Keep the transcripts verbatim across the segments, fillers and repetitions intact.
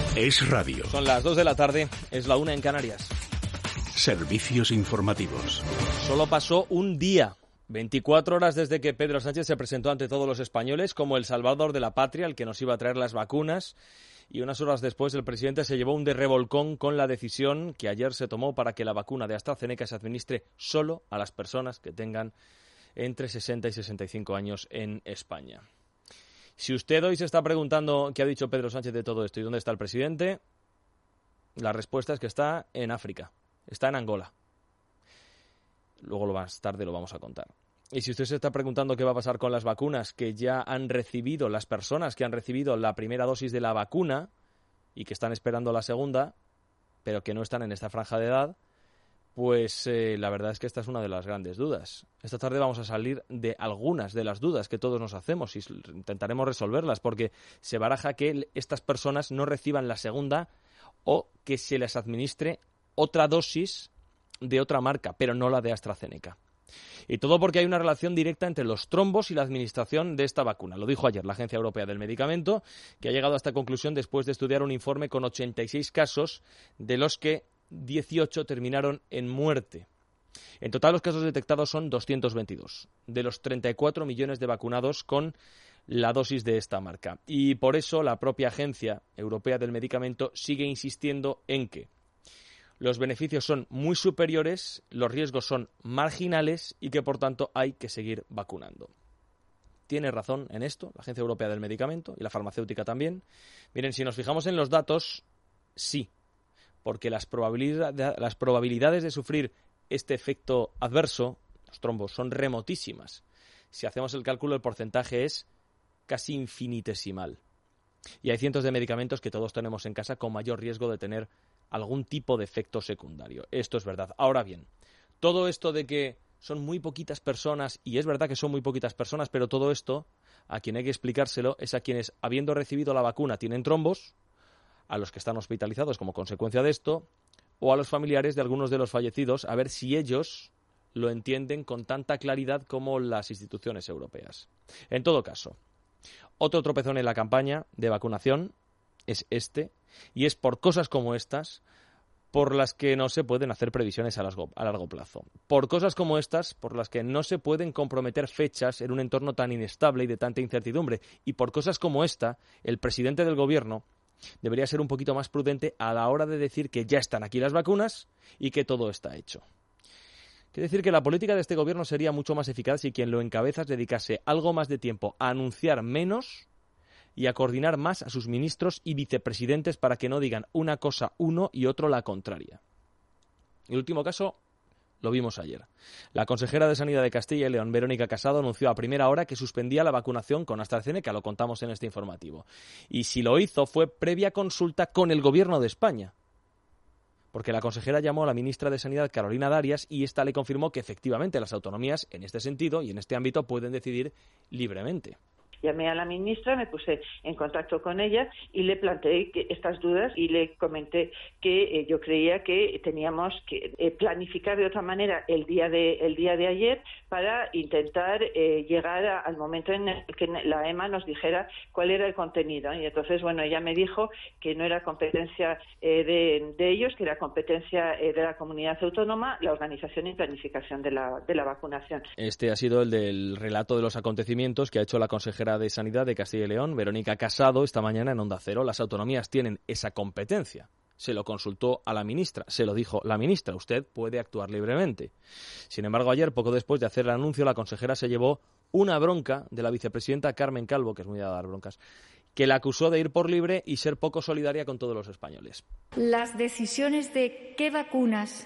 Es radio. Son las dos de la tarde, es la una en Canarias. Servicios informativos. Solo pasó un día, veinticuatro horas desde que Pedro Sánchez se presentó ante todos los españoles como el salvador de la patria, el que nos iba a traer las vacunas. Y unas horas después el presidente se llevó un de revolcón con la decisión que ayer se tomó para que la vacuna de AstraZeneca se administre solo a las personas que tengan entre sesenta y sesenta y cinco años en España. Si usted hoy se está preguntando qué ha dicho Pedro Sánchez de todo esto y dónde está el presidente, la respuesta es que está en África, está en Angola. Luego lo más tarde lo vamos a contar. Y si usted se está preguntando qué va a pasar con las vacunas que ya han recibido, las personas que han recibido la primera dosis de la vacuna y que están esperando la segunda, pero que no están en esta franja de edad, pues eh, la verdad es que esta es una de las grandes dudas. Esta tarde vamos a salir de algunas de las dudas que todos nos hacemos y intentaremos resolverlas, porque se baraja que estas personas no reciban la segunda o que se les administre otra dosis de otra marca, pero no la de AstraZeneca. Y todo porque hay una relación directa entre los trombos y la administración de esta vacuna. Lo dijo ayer la Agencia Europea del Medicamento, que ha llegado a esta conclusión después de estudiar un informe con ochenta y seis casos, de los que dieciocho terminaron en muerte. En total, los casos detectados son doscientos veintidós, de los treinta y cuatro millones de vacunados con la dosis de esta marca. Y por eso la propia Agencia Europea del Medicamento sigue insistiendo en que los beneficios son muy superiores, los riesgos son marginales y que, por tanto, hay que seguir vacunando. Tiene razón en esto la Agencia Europea del Medicamento y la farmacéutica también. Miren, si nos fijamos en los datos, sí, porque las, probabilidad, las probabilidades de sufrir este efecto adverso, los trombos, son remotísimas. Si hacemos el cálculo, el porcentaje es casi infinitesimal. Y hay cientos de medicamentos que todos tenemos en casa con mayor riesgo de tener algún tipo de efecto secundario. Esto es verdad. Ahora bien, todo esto de que son muy poquitas personas, y es verdad que son muy poquitas personas, pero todo esto, a quien hay que explicárselo, es a quienes, habiendo recibido la vacuna, tienen trombos, a los que están hospitalizados como consecuencia de esto, o a los familiares de algunos de los fallecidos, a ver si ellos lo entienden con tanta claridad como las instituciones europeas. En todo caso, otro tropezón en la campaña de vacunación es este, y es por cosas como estas por las que no se pueden hacer previsiones a largo, a largo plazo. Por cosas como estas por las que no se pueden comprometer fechas en un entorno tan inestable y de tanta incertidumbre. Y por cosas como esta, el presidente del gobierno debería ser un poquito más prudente a la hora de decir que ya están aquí las vacunas y que todo está hecho. Quiere decir que la política de este gobierno sería mucho más eficaz si quien lo encabeza dedicase algo más de tiempo a anunciar menos y a coordinar más a sus ministros y vicepresidentes para que no digan una cosa uno y otro la contraria. El último caso lo vimos ayer. La consejera de Sanidad de Castilla y León, Verónica Casado, anunció a primera hora que suspendía la vacunación con AstraZeneca, lo contamos en este informativo. Y si lo hizo fue previa consulta con el Gobierno de España, porque la consejera llamó a la ministra de Sanidad, Carolina Darias, y esta le confirmó que efectivamente las autonomías en este sentido y en este ámbito pueden decidir libremente. Llamé a la ministra, me puse en contacto con ella y le planteé que estas dudas y le comenté que eh, yo creía que teníamos que eh, planificar de otra manera el día de el día de ayer para intentar eh, llegar a, al momento en el que la E M A nos dijera cuál era el contenido. Y entonces, bueno, ella me dijo que no era competencia eh, de, de ellos, que era competencia eh, de la comunidad autónoma, la organización y planificación de la, de la vacunación. Este ha sido el del relato de los acontecimientos que ha hecho la consejera de Sanidad de Castilla y León, Verónica Casado, esta mañana en Onda Cero. Las autonomías tienen esa competencia. Se lo consultó a la ministra, se lo dijo la ministra, usted puede actuar libremente. Sin embargo, ayer, poco después de hacer el anuncio, la consejera se llevó una bronca de la vicepresidenta Carmen Calvo, que es muy de dar broncas, que la acusó de ir por libre y ser poco solidaria con todos los españoles. Las decisiones de qué vacunas,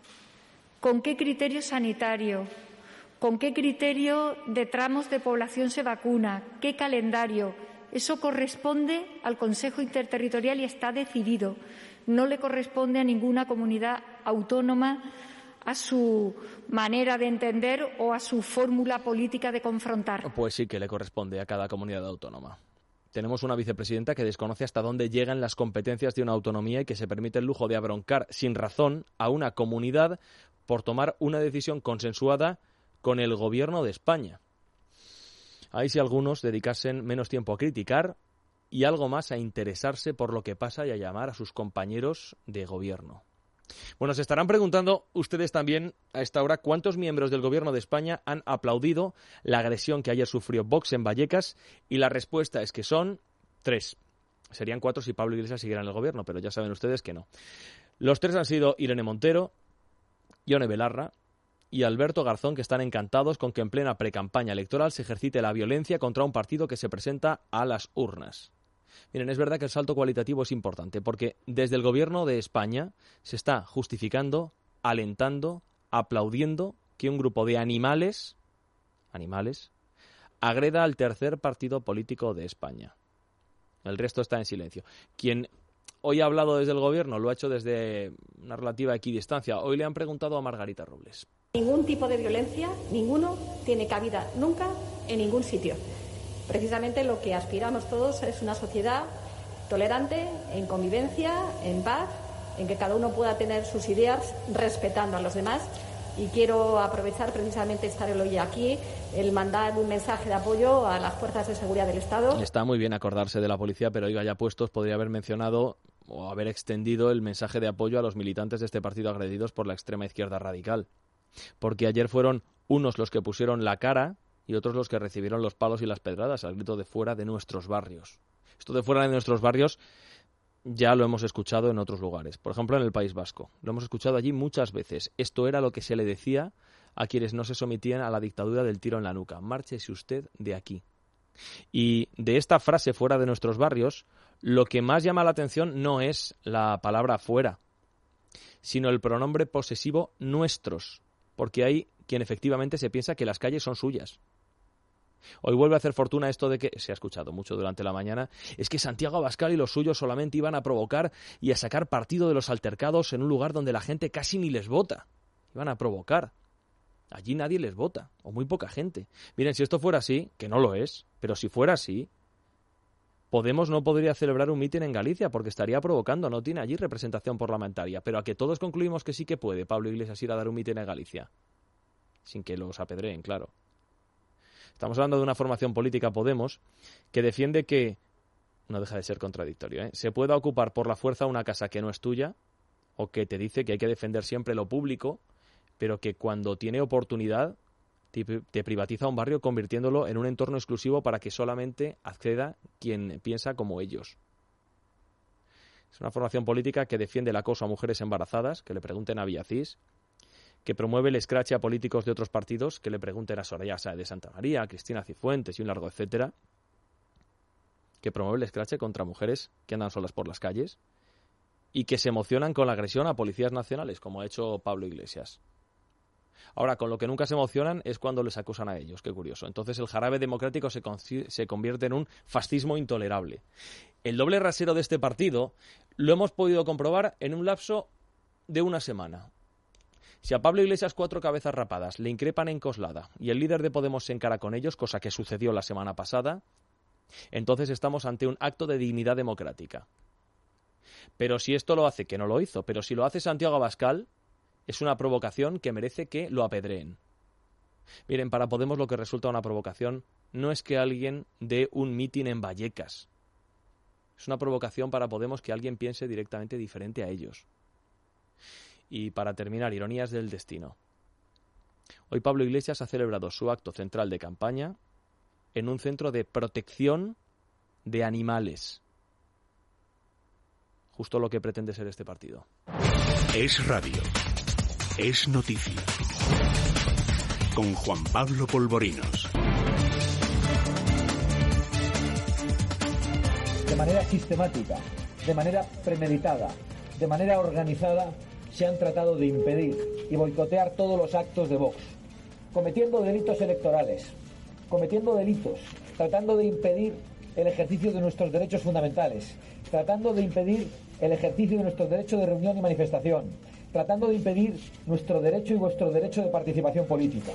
con qué criterio sanitario, con qué criterio de tramos de población se vacuna, qué calendario, eso corresponde al Consejo Interterritorial y está decidido. No le corresponde a ninguna comunidad autónoma a su manera de entender o a su fórmula política de confrontar. Pues sí que le corresponde a cada comunidad autónoma. Tenemos una vicepresidenta que desconoce hasta dónde llegan las competencias de una autonomía y que se permite el lujo de abroncar sin razón a una comunidad por tomar una decisión consensuada con el Gobierno de España. Ahí si algunos dedicasen menos tiempo a criticar y algo más a interesarse por lo que pasa y a llamar a sus compañeros de gobierno. Bueno, se estarán preguntando ustedes también a esta hora cuántos miembros del Gobierno de España han aplaudido la agresión que ayer sufrió Vox en Vallecas, y la respuesta es que son tres. Serían cuatro si Pablo Iglesias siguiera en el Gobierno, pero ya saben ustedes que no. Los tres han sido Irene Montero, Ione Belarra y Alberto Garzón, que están encantados con que en plena precampaña electoral se ejercite la violencia contra un partido que se presenta a las urnas. Miren, es verdad que el salto cualitativo es importante, porque desde el Gobierno de España se está justificando, alentando, aplaudiendo que un grupo de animales, animales, agreda al tercer partido político de España. El resto está en silencio. Quien hoy ha hablado desde el Gobierno lo ha hecho desde una relativa equidistancia. Hoy le han preguntado a Margarita Robles. Ningún tipo de violencia, ninguno, tiene cabida nunca en ningún sitio. Precisamente lo que aspiramos todos es una sociedad tolerante, en convivencia, en paz, en que cada uno pueda tener sus ideas respetando a los demás. Y quiero aprovechar precisamente estar hoy aquí, el mandar un mensaje de apoyo a las fuerzas de seguridad del Estado. Está muy bien acordarse de la policía, pero oiga, ya puestos, podría haber mencionado o haber extendido el mensaje de apoyo a los militantes de este partido agredidos por la extrema izquierda radical. Porque ayer fueron unos los que pusieron la cara y otros los que recibieron los palos y las pedradas al grito de fuera de nuestros barrios. Esto de fuera de nuestros barrios ya lo hemos escuchado en otros lugares. Por ejemplo, en el País Vasco. Lo hemos escuchado allí muchas veces. Esto era lo que se le decía a quienes no se sometían a la dictadura del tiro en la nuca. Márchese usted de aquí. Y de esta frase fuera de nuestros barrios, lo que más llama la atención no es la palabra fuera, sino el pronombre posesivo nuestros, porque hay quien efectivamente se piensa que las calles son suyas. Hoy vuelve a hacer fortuna esto de que, se ha escuchado mucho durante la mañana, es que Santiago Abascal y los suyos solamente iban a provocar y a sacar partido de los altercados en un lugar donde la gente casi ni les vota. Iban a provocar. Allí nadie les vota, o muy poca gente. Miren, si esto fuera así, que no lo es, pero si fuera así, Podemos no podría celebrar un mitin en Galicia porque estaría provocando, no tiene allí representación parlamentaria. Pero a que todos concluimos que sí que puede Pablo Iglesias ir a dar un mitin en Galicia, sin que los apedreen, claro. Estamos hablando de una formación política, Podemos, que defiende que, no deja de ser contradictorio, ¿eh? se pueda ocupar por la fuerza una casa que no es tuya, o que te dice que hay que defender siempre lo público, pero que cuando tiene oportunidad te, te privatiza un barrio convirtiéndolo en un entorno exclusivo para que solamente acceda quien piensa como ellos. Es una formación política que defiende el acoso a mujeres embarazadas, que le pregunten a Villacís, que promueve el escrache a políticos de otros partidos, que le pregunten a Soraya Sáez de Santa María, a Cristina Cifuentes y un largo etcétera, que promueve el escrache contra mujeres que andan solas por las calles y que se emocionan con la agresión a policías nacionales, como ha hecho Pablo Iglesias. Ahora, con lo que nunca se emocionan es cuando les acusan a ellos, qué curioso. Entonces el jarabe democrático se, con- se convierte en un fascismo intolerable. El doble rasero de este partido lo hemos podido comprobar en un lapso de una semana. Si a Pablo Iglesias cuatro cabezas rapadas le increpan en Coslada y el líder de Podemos se encara con ellos, cosa que sucedió la semana pasada, entonces estamos ante un acto de dignidad democrática. Pero si esto lo hace, que no lo hizo, pero si lo hace Santiago Abascal, es una provocación que merece que lo apedreen. Miren, para Podemos lo que resulta una provocación no es que alguien dé un mitin en Vallecas. Es una provocación para Podemos que alguien piense directamente diferente a ellos. Y para terminar, ironías del destino. Hoy Pablo Iglesias ha celebrado su acto central de campaña en un centro de protección de animales. Justo lo que pretende ser este partido. Es radio. Es noticia. Con Juan Pablo Polvorinos. De manera sistemática, de manera premeditada, de manera organizada, se han tratado de impedir y boicotear todos los actos de Vox, cometiendo delitos electorales, cometiendo delitos, tratando de impedir el ejercicio de nuestros derechos fundamentales, tratando de impedir el ejercicio de nuestro derecho de reunión y manifestación, tratando de impedir nuestro derecho y vuestro derecho de participación política.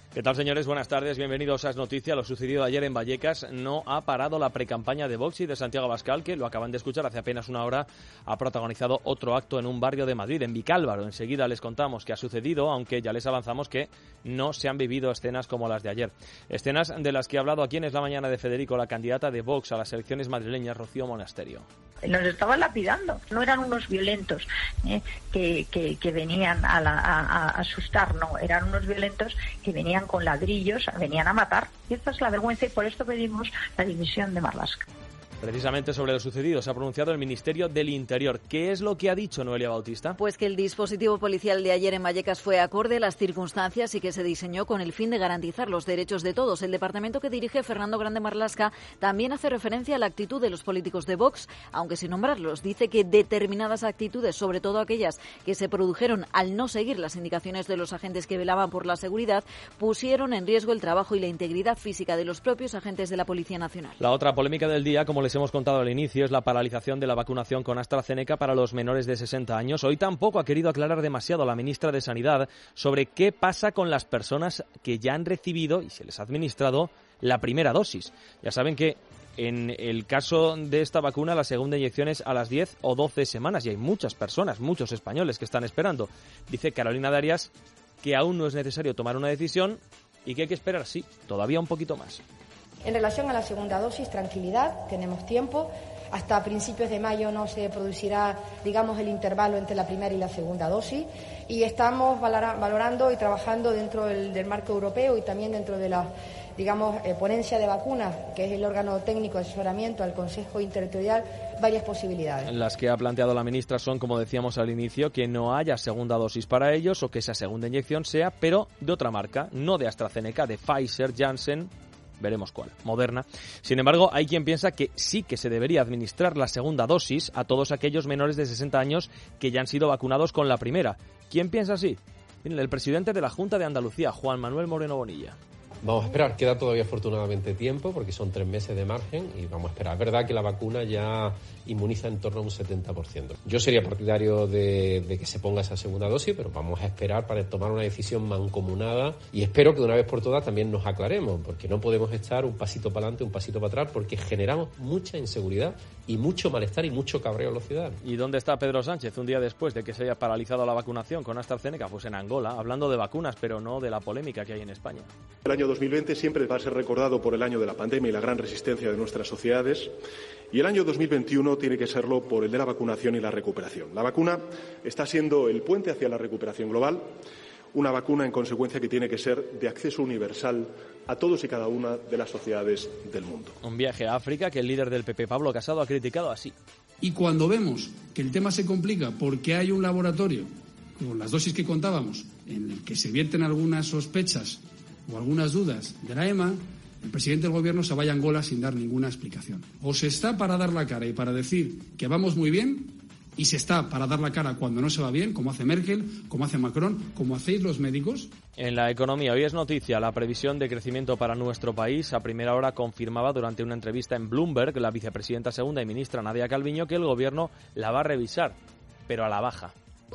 ¿Qué tal, señores? Buenas tardes, bienvenidos a Es Noticia. Lo sucedido ayer en Vallecas no ha parado la precampaña de Vox y de Santiago Abascal, que lo acaban de escuchar hace apenas una hora, ha protagonizado otro acto en un barrio de Madrid, en Vicálvaro. Enseguida les contamos qué ha sucedido, aunque ya les avanzamos que no se han vivido escenas como las de ayer. Escenas de las que ha hablado aquí en Es la Mañana de Federico, la candidata de Vox a las elecciones madrileñas, Rocío Monasterio. Nos estaban lapidando, no eran unos violentos eh, que, que, que venían a, la, a, a asustar, no, eran unos violentos que venían con ladrillos, venían a matar. Y esta es la vergüenza y por esto pedimos la dimisión de Marlaska. Precisamente sobre lo sucedido se ha pronunciado el Ministerio del Interior. ¿Qué es lo que ha dicho Noelia Bautista? Pues que el dispositivo policial de ayer en Vallecas fue acorde a las circunstancias y que se diseñó con el fin de garantizar los derechos de todos. El departamento que dirige Fernando Grande Marlaska también hace referencia a la actitud de los políticos de Vox, aunque sin nombrarlos. Dice que determinadas actitudes, sobre todo aquellas que se produjeron al no seguir las indicaciones de los agentes que velaban por la seguridad, pusieron en riesgo el trabajo y la integridad física de los propios agentes de la Policía Nacional. La otra polémica del día, como les hemos contado al inicio, es la paralización de la vacunación con AstraZeneca para los menores de sesenta años. Hoy tampoco ha querido aclarar demasiado la ministra de Sanidad sobre qué pasa con las personas que ya han recibido y se les ha administrado la primera dosis. Ya saben que en el caso de esta vacuna la segunda inyección es a las diez o doce semanas y hay muchas personas, muchos españoles que están esperando. Dice Carolina Darias que aún no es necesario tomar una decisión y que hay que esperar, sí, todavía un poquito más. En relación a la segunda dosis, tranquilidad, tenemos tiempo. Hasta principios de mayo no se producirá, digamos, el intervalo entre la primera y la segunda dosis. Y estamos valorando y trabajando dentro del, del marco europeo y también dentro de la, digamos, eh, ponencia de vacunas, que es el órgano técnico de asesoramiento al Consejo Interterritorial, varias posibilidades. Las que ha planteado la ministra son, como decíamos al inicio, que no haya segunda dosis para ellos o que esa segunda inyección sea, pero de otra marca, no de AstraZeneca, de Pfizer, Janssen. Veremos cuál, Moderna. Sin embargo, hay quien piensa que sí que se debería administrar la segunda dosis a todos aquellos menores de sesenta años que ya han sido vacunados con la primera. ¿Quién piensa así? Miren, el presidente de la Junta de Andalucía, Juan Manuel Moreno Bonilla. Vamos a esperar, queda todavía afortunadamente tiempo porque son tres meses de margen y vamos a esperar. Es verdad que la vacuna ya inmuniza en torno a un setenta por ciento. Yo sería partidario de, de que se ponga esa segunda dosis, pero vamos a esperar para tomar una decisión mancomunada y espero que de una vez por todas también nos aclaremos, porque no podemos estar un pasito para adelante, un pasito para atrás, porque generamos mucha inseguridad y mucho malestar y mucho cabreo en los ciudadanos. ¿Y dónde está Pedro Sánchez un día después de que se haya paralizado la vacunación con AstraZeneca? Pues en Angola, hablando de vacunas, pero no de la polémica que hay en España. El año dos mil veinte siempre va a ser recordado por el año de la pandemia y la gran resistencia de nuestras sociedades, y el año dos mil veintiuno tiene que serlo por el de la vacunación y la recuperación. La vacuna está siendo el puente hacia la recuperación global, una vacuna en consecuencia que tiene que ser de acceso universal a todos y cada una de las sociedades del mundo. Un viaje a África que el líder del P P, Pablo Casado, ha criticado así. Y cuando vemos que el tema se complica porque hay un laboratorio con las dosis que contábamos en el que se vierten algunas sospechas o algunas dudas de la E M A, el presidente del gobierno se vaya a Angola sin dar ninguna explicación. O se está para dar la cara y para decir que vamos muy bien, y se está para dar la cara cuando no se va bien, como hace Merkel, como hace Macron, como hacéis los médicos. En la economía, hoy es noticia la previsión de crecimiento para nuestro país. A primera hora confirmaba durante una entrevista en Bloomberg la vicepresidenta segunda y ministra Nadia Calviño que el gobierno la va a revisar, pero a la baja.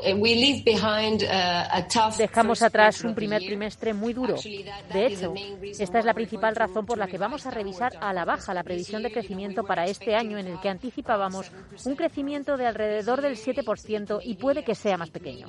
Dejamos atrás un primer trimestre muy duro. De hecho, esta es la principal razón por la que vamos a revisar a la baja la previsión de crecimiento para este año, en el que anticipábamos un crecimiento de alrededor del siete por ciento y puede que sea más pequeño.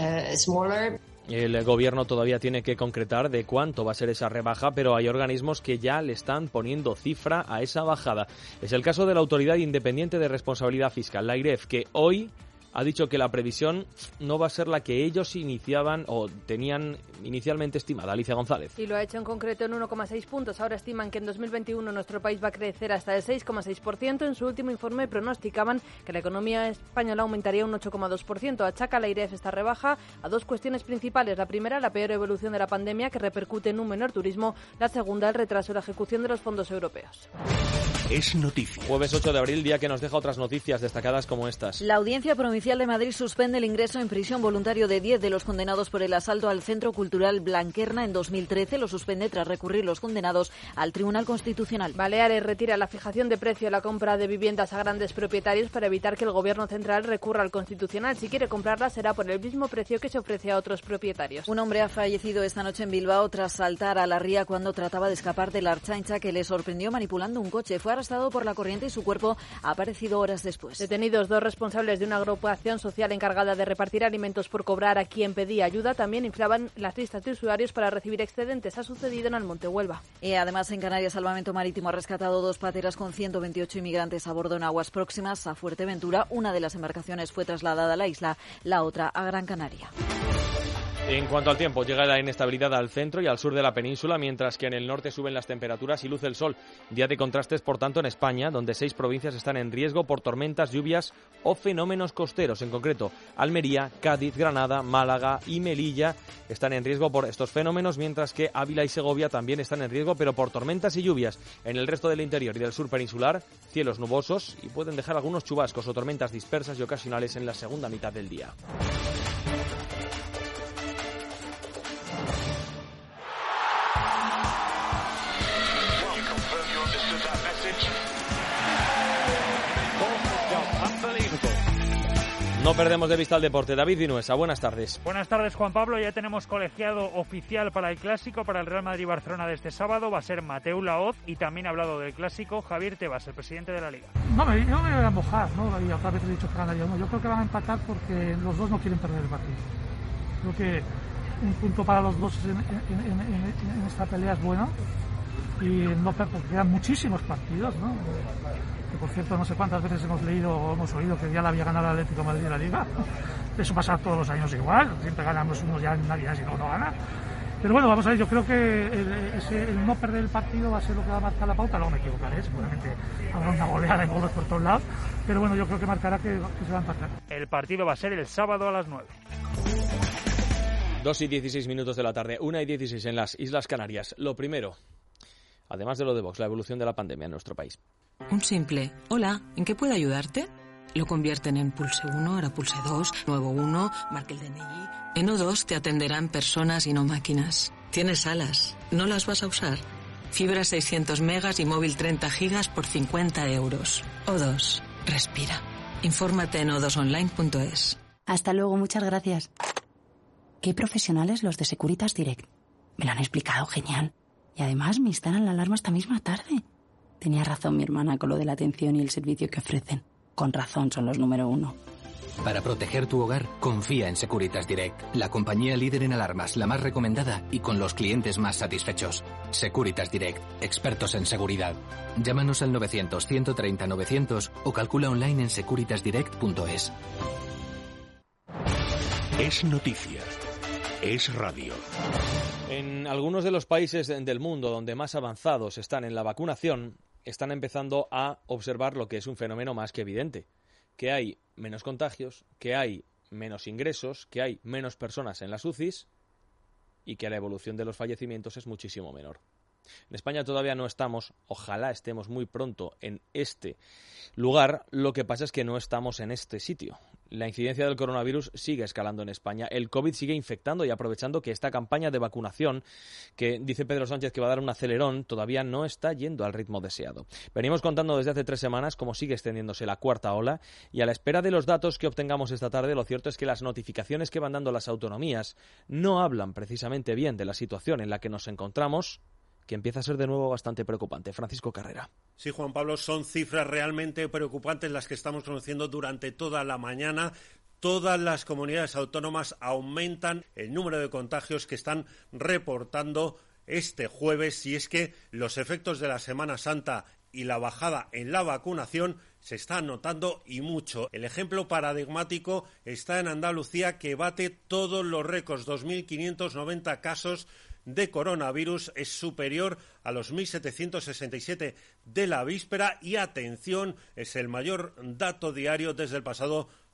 El gobierno todavía tiene que concretar de cuánto va a ser esa rebaja, pero hay organismos que ya le están poniendo cifra a esa bajada. Es el caso de la Autoridad Independiente de Responsabilidad Fiscal, la AIREF, que hoy ha dicho que la previsión no va a ser la que ellos iniciaban o tenían inicialmente estimada. Alicia González. Y lo ha hecho en concreto en uno coma seis puntos. Ahora estiman que en dos mil veintiuno nuestro país va a crecer hasta el seis coma seis por ciento. En su último informe pronosticaban que la economía española aumentaría un ocho coma dos por ciento. Achaca la AIREF esta rebaja a dos cuestiones principales. La primera, la peor evolución de la pandemia, que repercute en un menor turismo. La segunda, el retraso en la ejecución de los fondos europeos. Es noticia. Jueves ocho de abril, día que nos deja otras noticias destacadas como estas. La Audiencia Provincial de Madrid suspende el ingreso en prisión voluntario de diez de los condenados por el asalto al Centro Cultural Blanquerna en dos mil trece. Lo suspende tras recurrir los condenados al Tribunal Constitucional. Baleares retira la fijación de precio a la compra de viviendas a grandes propietarios para evitar que el Gobierno central recurra al Constitucional. Si quiere comprarla será por el mismo precio que se ofrece a otros propietarios. Un hombre ha fallecido esta noche en Bilbao tras saltar a la ría cuando trataba de escapar de la Ertzaintza, que le sorprendió manipulando un coche. Fue arrestado por la corriente y su cuerpo ha aparecido horas después. Detenidos dos responsables de una agrupación social encargada de repartir alimentos por cobrar a quien pedía ayuda. También inflaban las listas de usuarios para recibir excedentes. Ha sucedido en Almonte, Huelva. Y además en Canarias, Salvamento Marítimo ha rescatado dos pateras con ciento veintiocho inmigrantes a bordo en aguas próximas a Fuerteventura. Una de las embarcaciones fue trasladada a la isla, la otra a Gran Canaria. En cuanto al tiempo, llega la inestabilidad al centro y al sur de la península, mientras que en el norte suben las temperaturas y luce el sol. Día de contrastes, por tanto, en España, donde seis provincias están en riesgo por tormentas, lluvias o fenómenos costeros. En concreto, Almería, Cádiz, Granada, Málaga y Melilla están en riesgo por estos fenómenos, mientras que Ávila y Segovia también están en riesgo, pero por tormentas y lluvias. En el resto del interior y del sur peninsular, cielos nubosos y pueden dejar algunos chubascos o tormentas dispersas y ocasionales en la segunda mitad del día. No perdemos de vista el deporte. David Vinuesa, buenas tardes. Buenas tardes, Juan Pablo. Ya tenemos colegiado oficial para el Clásico, para el Real Madrid-Barcelona de este sábado. Va a ser Mateu Laoz y también ha hablado del Clásico Javier Tebas, el presidente de la Liga. No, me, yo me voy a mojar, ¿no? Y otra vez he dicho que ganaría uno. Yo creo que van a empatar porque los dos no quieren perder el partido. Creo que un punto para los dos en, en, en, en, en esta pelea es bueno. Y no porque quedan muchísimos partidos, ¿no? Que por cierto no sé cuántas veces hemos leído o hemos oído que ya la había ganado el Atlético de Madrid en la Liga. Eso pasa todos los años igual, siempre ganamos uno ya en Navidad si no no gana. Pero bueno, vamos a ver, yo creo que el, ese, el no perder el partido va a ser lo que va a marcar la pauta. Luego me equivocaré, seguramente habrá una goleada de goles por todos lados, pero bueno, yo creo que marcará que, que se va a empatar. El partido va a ser el sábado a las nueve. dos y dieciséis minutos de la tarde, una y dieciséis en las Islas Canarias. Lo primero, además de lo de Vox, la evolución de la pandemia en nuestro país. Un simple hola, ¿en qué puedo ayudarte? Lo convierten en pulse uno, ahora pulse dos, nuevo uno, marque el D N I. En O dos te atenderán personas y no máquinas. Tienes alas, ¿no las vas a usar? Fibra seiscientos megas y móvil treinta gigas por cincuenta euros. O dos, respira. Infórmate en o dos online punto es. Hasta luego, muchas gracias. Qué profesionales los de Securitas Direct. Me lo han explicado genial. Y además me instalan la alarma esta misma tarde. Tenía razón mi hermana con lo de la atención y el servicio que ofrecen. Con razón son los número uno. Para proteger tu hogar, confía en Securitas Direct, la compañía líder en alarmas, la más recomendada y con los clientes más satisfechos. Securitas Direct, expertos en seguridad. Llámanos al novecientos, ciento treinta, novecientos o calcula online en securitas direct punto es. Es noticia. Es radio. En algunos de los países del mundo donde más avanzados están en la vacunación, están empezando a observar lo que es un fenómeno más que evidente, que hay menos contagios, que hay menos ingresos, que hay menos personas en las U C Is y que la evolución de los fallecimientos es muchísimo menor. En España todavía no estamos, ojalá estemos muy pronto en este lugar, lo que pasa es que no estamos en este sitio. La incidencia del coronavirus sigue escalando en España, el COVID sigue infectando y aprovechando que esta campaña de vacunación, que dice Pedro Sánchez que va a dar un acelerón, todavía no está yendo al ritmo deseado. Venimos contando desde hace tres semanas cómo sigue extendiéndose la cuarta ola y a la espera de los datos que obtengamos esta tarde, lo cierto es que las notificaciones que van dando las autonomías no hablan precisamente bien de la situación en la que nos encontramos, que empieza a ser de nuevo bastante preocupante. Francisco Carrera. Sí, Juan Pablo, son cifras realmente preocupantes las que estamos conociendo durante toda la mañana. Todas las comunidades autónomas aumentan el número de contagios que están reportando este jueves, y es que los efectos de la Semana Santa y la bajada en la vacunación se están notando y mucho. El ejemplo paradigmático está en Andalucía, que bate todos los récords, dos mil quinientos noventa casos de coronavirus, es superior a los mil setecientos sesenta y siete de la víspera y, atención, es el mayor dato diario desde el pasado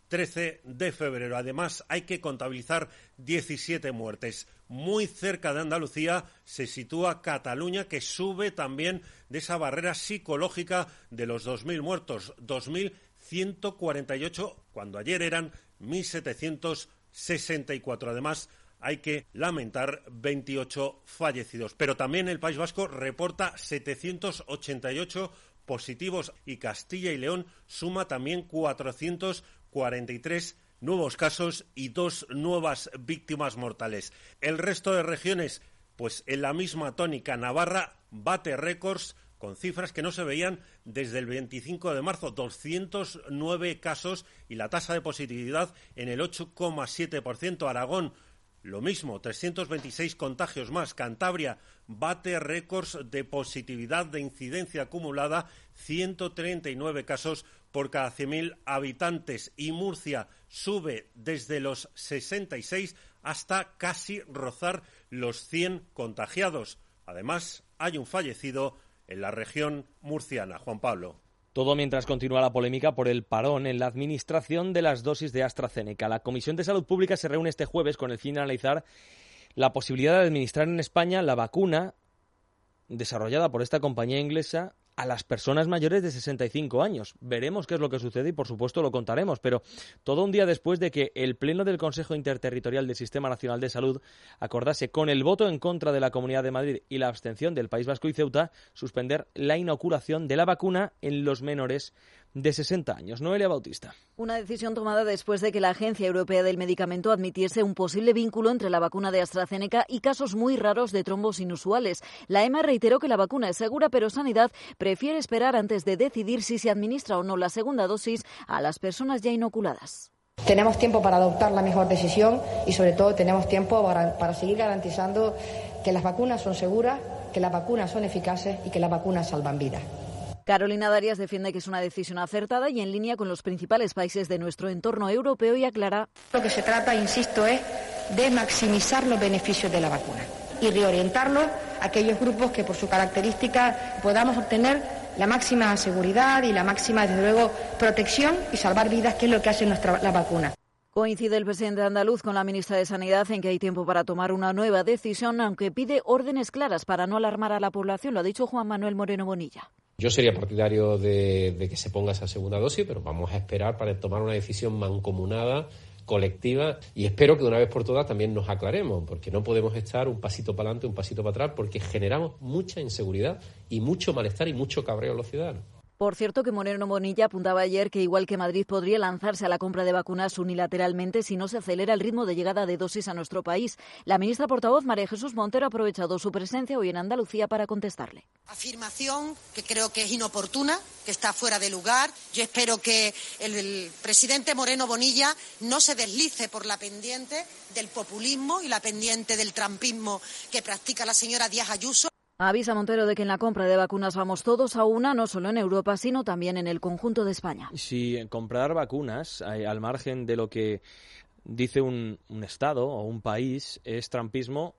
trece de febrero. Además, hay que contabilizar diecisiete muertes. Muy cerca de Andalucía se sitúa Cataluña, que sube también de esa barrera psicológica de los dos mil muertos, dos mil ciento cuarenta y ocho, cuando ayer eran mil setecientos sesenta y cuatro. Además, hay que lamentar veintiocho fallecidos. Pero también el País Vasco reporta setecientos ochenta y ocho positivos y Castilla y León suma también cuatrocientos cuarenta y tres nuevos casos y dos nuevas víctimas mortales. El resto de regiones, pues en la misma tónica. Navarra bate récords con cifras que no se veían desde el veinticinco de marzo, doscientos nueve casos y la tasa de positividad en el ocho coma siete por ciento. Aragón, lo mismo, trescientos veintiséis contagios más. Cantabria bate récords de positividad de incidencia acumulada, ciento treinta y nueve casos por cada cien mil habitantes. Y Murcia sube desde los sesenta y seis hasta casi rozar los cien contagiados. Además, hay un fallecido en la región murciana. Juan Pablo. Todo mientras continúa la polémica por el parón en la administración de las dosis de AstraZeneca. La Comisión de Salud Pública se reúne este jueves con el fin de analizar la posibilidad de administrar en España la vacuna desarrollada por esta compañía inglesa a las personas mayores de sesenta y cinco años. Veremos qué es lo que sucede y, por supuesto, lo contaremos, pero todo un día después de que el Pleno del Consejo Interterritorial del Sistema Nacional de Salud acordase, con el voto en contra de la Comunidad de Madrid y la abstención del País Vasco y Ceuta, suspender la inoculación de la vacuna en los menores de sesenta años. Noelia Bautista. Una decisión tomada después de que la Agencia Europea del Medicamento admitiese un posible vínculo entre la vacuna de AstraZeneca y casos muy raros de trombos inusuales. La E M A reiteró que la vacuna es segura, pero Sanidad prefiere esperar antes de decidir si se administra o no la segunda dosis a las personas ya inoculadas. Tenemos tiempo para adoptar la mejor decisión y, sobre todo, tenemos tiempo para, para seguir garantizando que las vacunas son seguras, que las vacunas son eficaces y que las vacunas salvan vidas. Carolina Darias defiende que es una decisión acertada y en línea con los principales países de nuestro entorno europeo y aclara: Lo que se trata, insisto, es de maximizar los beneficios de la vacuna y reorientarlos a aquellos grupos que, por su característica, podamos obtener la máxima seguridad y la máxima, desde luego, protección y salvar vidas, que es lo que hace nuestra la vacuna. Coincide el presidente andaluz con la ministra de Sanidad en que hay tiempo para tomar una nueva decisión, aunque pide órdenes claras para no alarmar a la población. Lo ha dicho Juan Manuel Moreno Bonilla. Yo sería partidario de, de que se ponga esa segunda dosis, pero vamos a esperar para tomar una decisión mancomunada, colectiva, y espero que de una vez por todas también nos aclaremos, porque no podemos estar un pasito para adelante, un pasito para atrás, porque generamos mucha inseguridad y mucho malestar y mucho cabreo a los ciudadanos. Por cierto, que Moreno Bonilla apuntaba ayer que, igual que Madrid, podría lanzarse a la compra de vacunas unilateralmente si no se acelera el ritmo de llegada de dosis a nuestro país. La ministra portavoz, María Jesús Montero, ha aprovechado su presencia hoy en Andalucía para contestarle. Afirmación que creo que es inoportuna, que está fuera de lugar. Yo espero que el, el presidente Moreno Bonilla no se deslice por la pendiente del populismo y la pendiente del trampismo que practica la señora Díaz Ayuso. Avisa Montero de que en la compra de vacunas vamos todos a una, no solo en Europa, sino también en el conjunto de España. Si comprar vacunas, al margen de lo que dice un, un Estado o un país, es trampismo,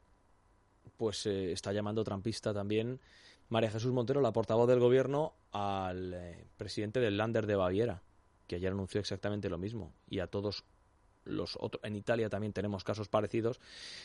pues eh, está llamando trampista también María Jesús Montero, la portavoz del Gobierno, al eh, presidente del Länder de Baviera, que ayer anunció exactamente lo mismo, y a todos los otros. En Italia también tenemos casos parecidos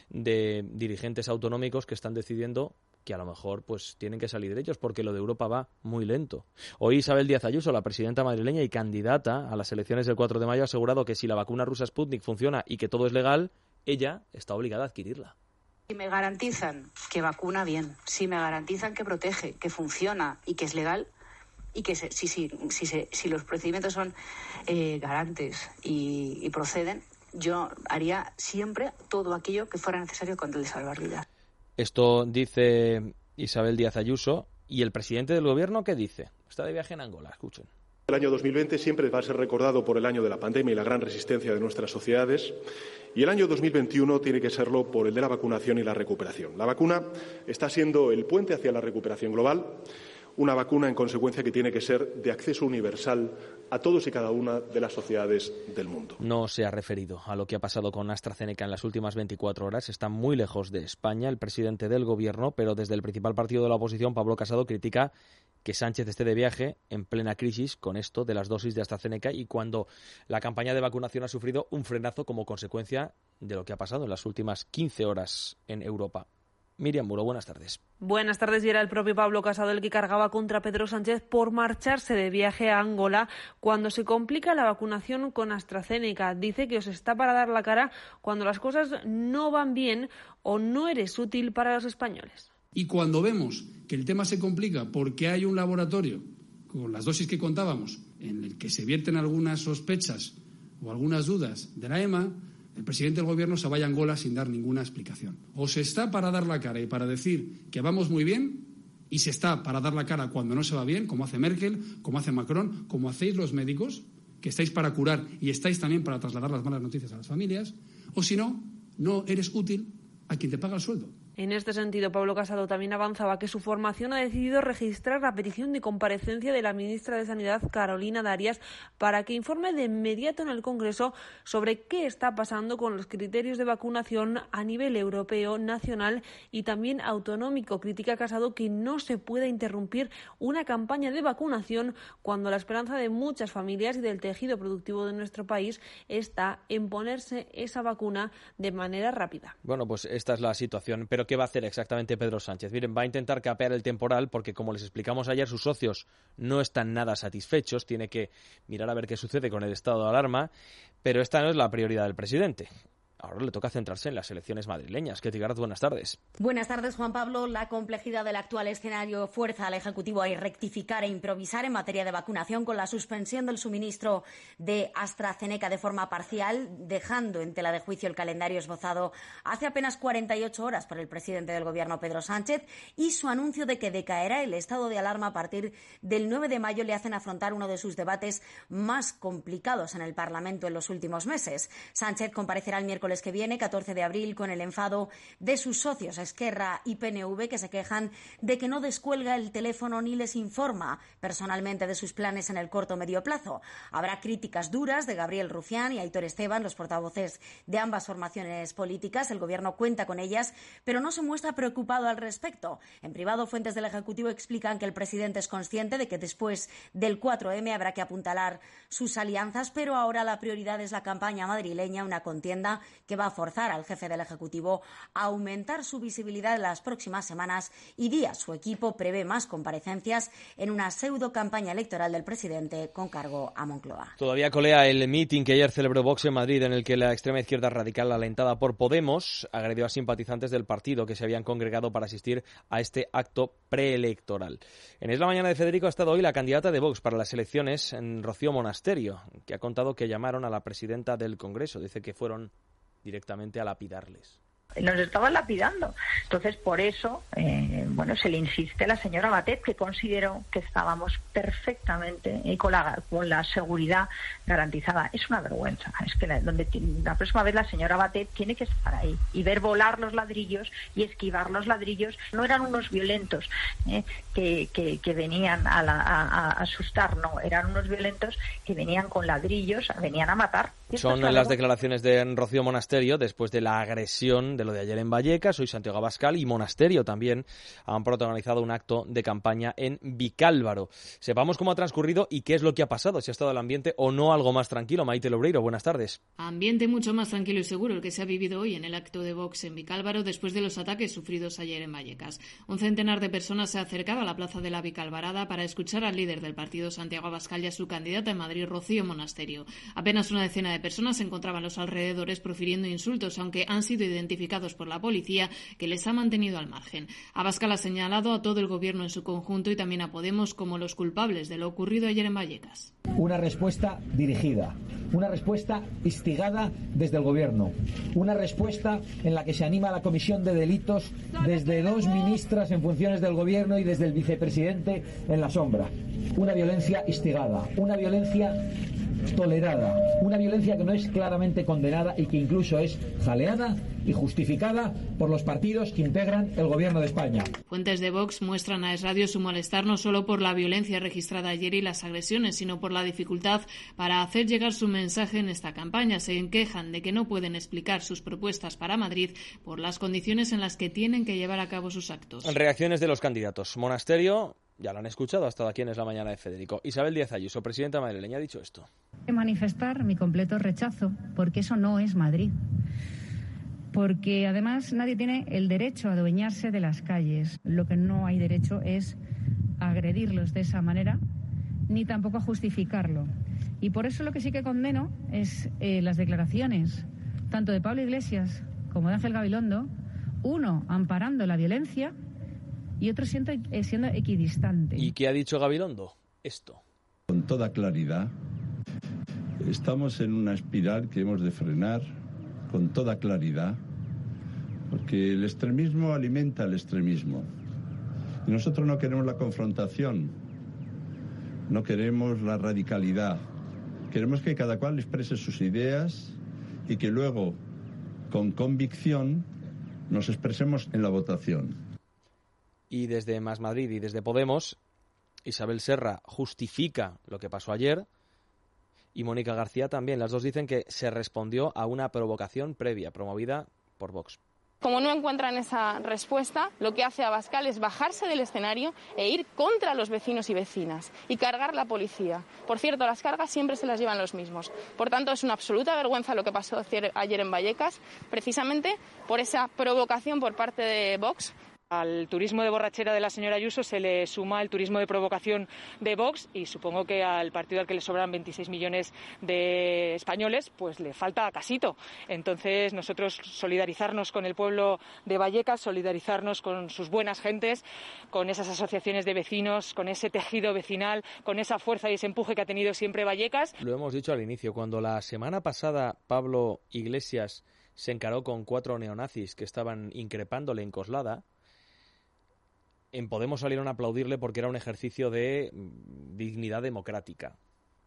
de dirigentes autonómicos que están decidiendo que a lo mejor pues tienen que salir de ellos porque lo de Europa va muy lento. Hoy Isabel Díaz Ayuso, la presidenta madrileña y candidata a las elecciones del cuatro de mayo, ha asegurado que si la vacuna rusa Sputnik funciona y que todo es legal, ella está obligada a adquirirla. Si me garantizan que vacuna bien, si me garantizan que protege, que funciona y que es legal, y que se, si, si, si, si, si los procedimientos son eh, garantes y, y proceden, yo haría siempre todo aquello que fuera necesario con el de salvar vidas. Esto dice Isabel Díaz Ayuso. ¿Y el presidente del Gobierno qué dice? Está de viaje en Angola, escuchen. El año dos mil veinte siempre va a ser recordado por el año de la pandemia y la gran resistencia de nuestras sociedades, y el año dos mil veintiuno tiene que serlo por el de la vacunación y la recuperación. La vacuna está siendo el puente hacia la recuperación global, una vacuna, en consecuencia, que tiene que ser de acceso universal a todos y cada una de las sociedades del mundo. No se ha referido a lo que ha pasado con AstraZeneca en las últimas veinticuatro horas. Está muy lejos de España el presidente del Gobierno, pero desde el principal partido de la oposición, Pablo Casado, critica que Sánchez esté de viaje en plena crisis con esto de las dosis de AstraZeneca y cuando la campaña de vacunación ha sufrido un frenazo como consecuencia de lo que ha pasado en las últimas quince horas en Europa. Miriam Muro, buenas tardes. Buenas tardes. Y era el propio Pablo Casado el que cargaba contra Pedro Sánchez por marcharse de viaje a Angola cuando se complica la vacunación con AstraZeneca. Dice que os está para dar la cara cuando las cosas no van bien o no eres útil para los españoles. Y cuando vemos que el tema se complica porque hay un laboratorio con las dosis que contábamos en el que se vierten algunas sospechas o algunas dudas de la E M A, el presidente del Gobierno se vaya a Angola sin dar ninguna explicación. O se está para dar la cara y para decir que vamos muy bien, y se está para dar la cara cuando no se va bien, como hace Merkel, como hace Macron, como hacéis los médicos, que estáis para curar y estáis también para trasladar las malas noticias a las familias, o si no, no eres útil a quien te paga el sueldo. En este sentido, Pablo Casado también avanzaba que su formación ha decidido registrar la petición de comparecencia de la ministra de Sanidad, Carolina Darias, para que informe de inmediato en el Congreso sobre qué está pasando con los criterios de vacunación a nivel europeo, nacional y también autonómico. Critica Casado que no se pueda interrumpir una campaña de vacunación cuando la esperanza de muchas familias y del tejido productivo de nuestro país está en ponerse esa vacuna de manera rápida. Bueno, pues esta es la situación, pero ¿qué va a hacer exactamente Pedro Sánchez? Miren, va a intentar capear el temporal porque, como les explicamos ayer, sus socios no están nada satisfechos. Tiene que mirar a ver qué sucede con el estado de alarma, pero esta no es la prioridad del presidente. Ahora le toca centrarse en las elecciones madrileñas. Ketty Garat, buenas tardes. Buenas tardes, Juan Pablo. La complejidad del actual escenario fuerza al Ejecutivo a rectificar e improvisar en materia de vacunación con la suspensión del suministro de AstraZeneca de forma parcial, dejando en tela de juicio el calendario esbozado hace apenas cuarenta y ocho horas por el presidente del Gobierno, Pedro Sánchez, y su anuncio de que decaerá el estado de alarma a partir del nueve de mayo le hacen afrontar uno de sus debates más complicados en el Parlamento en los últimos meses. Sánchez comparecerá el miércoles que viene, catorce de abril, con el enfado de sus socios Esquerra y P N V, que se quejan de que no descuelga el teléfono ni les informa personalmente de sus planes en el corto o medio plazo. Habrá críticas duras de Gabriel Rufián y Aitor Esteban, los portavoces de ambas formaciones políticas. El Gobierno cuenta con ellas, pero no se muestra preocupado al respecto. En privado, fuentes del Ejecutivo explican que el presidente es consciente de que después del cuatro eme habrá que apuntalar sus alianzas, pero ahora la prioridad es la campaña madrileña, una contienda que va a forzar al jefe del Ejecutivo a aumentar su visibilidad en las próximas semanas y días. Su equipo prevé más comparecencias en una pseudo campaña electoral del presidente con cargo a Moncloa. Todavía colea el meeting que ayer celebró Vox en Madrid, en el que la extrema izquierda radical, alentada por Podemos, agredió a simpatizantes del partido que se habían congregado para asistir a este acto preelectoral. En Es la Mañana de Federico ha estado hoy la candidata de Vox para las elecciones, en Rocío Monasterio, que ha contado que llamaron a la presidenta del Congreso. Dice que fueron directamente a lapidarles. Nos estaban lapidando. Entonces, por eso, eh, bueno, se le insiste a la señora Batet, que consideró que estábamos perfectamente y con la, con la seguridad garantizada. Es una vergüenza. Es que la, donde, la próxima vez la señora Batet tiene que estar ahí y ver volar los ladrillos y esquivar los ladrillos. No eran unos violentos eh, que, que, que venían a, la, a, a asustar, no. Eran unos violentos que venían con ladrillos, venían a matar. Son las declaraciones de Rocío Monasterio después de la agresión de lo de ayer en Vallecas. Hoy Santiago Abascal y Monasterio también han protagonizado un acto de campaña en Vicálvaro. Sepamos cómo ha transcurrido y qué es lo que ha pasado, si ha estado el ambiente o no algo más tranquilo. Maite Loureiro, buenas tardes. Ambiente mucho más tranquilo y seguro el que se ha vivido hoy en el acto de Vox en Vicálvaro después de los ataques sufridos ayer en Vallecas. Un centenar de personas se ha acercado a la plaza de la Vicalvarada para escuchar al líder del partido, Santiago Abascal, y a su candidata en Madrid, Rocío Monasterio. Apenas una decena de personas se encontraban a los alrededores profiriendo insultos, aunque han sido identificados por la policía, que les ha mantenido al margen. Abascal ha señalado a todo el Gobierno en su conjunto y también a Podemos como los culpables de lo ocurrido ayer en Vallecas. Una respuesta dirigida, una respuesta instigada desde el Gobierno, una respuesta en la que se anima a la comisión de delitos desde dos ministras en funciones del Gobierno y desde el vicepresidente en la sombra. Una violencia instigada, una violencia tolerada, una violencia que no es claramente condenada y que incluso es jaleada y justificada por los partidos que integran el Gobierno de España. Fuentes de Vox muestran a Es Radio su malestar no solo por la violencia registrada ayer y las agresiones, sino por la dificultad para hacer llegar su mensaje en esta campaña. Se quejan de que no pueden explicar sus propuestas para Madrid por las condiciones en las que tienen que llevar a cabo sus actos. Reacciones de los candidatos. Monasterio Ya lo han escuchado, ha estado aquí en Es la Mañana de Federico. Isabel Díaz Ayuso, presidenta madrileña, ha dicho esto. Manifestar mi completo rechazo, porque eso no es Madrid. Porque además nadie tiene el derecho a adueñarse de las calles. Lo que no hay derecho es a agredirlos de esa manera, ni tampoco a justificarlo. Y por eso lo que sí que condeno es eh, las declaraciones, tanto de Pablo Iglesias como de Ángel Gabilondo, uno amparando la violencia y otro siendo, eh, siendo equidistante. ¿Y qué ha dicho Gabilondo? Esto. Con toda claridad, estamos en una espiral que hemos de frenar con toda claridad, porque el extremismo alimenta el extremismo. Y nosotros no queremos la confrontación, no queremos la radicalidad. Queremos que cada cual exprese sus ideas y que luego, con convicción, nos expresemos en la votación. Y desde Más Madrid y desde Podemos, Isabel Serra justifica lo que pasó ayer y Mónica García también. Las dos dicen que se respondió a una provocación previa promovida por Vox. Como no encuentran esa respuesta, lo que hace Abascal es bajarse del escenario e ir contra los vecinos y vecinas y cargar la policía. Por cierto, las cargas siempre se las llevan los mismos. Por tanto, es una absoluta vergüenza lo que pasó ayer en Vallecas, precisamente por esa provocación por parte de Vox. Al turismo de borrachera de la señora Ayuso se le suma el turismo de provocación de Vox y supongo que al partido al que le sobran veintiséis millones de españoles pues le falta casito. Entonces nosotros solidarizarnos con el pueblo de Vallecas, solidarizarnos con sus buenas gentes, con esas asociaciones de vecinos, con ese tejido vecinal, con esa fuerza y ese empuje que ha tenido siempre Vallecas. Lo hemos dicho al inicio, cuando la semana pasada Pablo Iglesias se encaró con cuatro neonazis que estaban increpándole en Coslada, en Podemos salieron a aplaudirle porque era un ejercicio de dignidad democrática.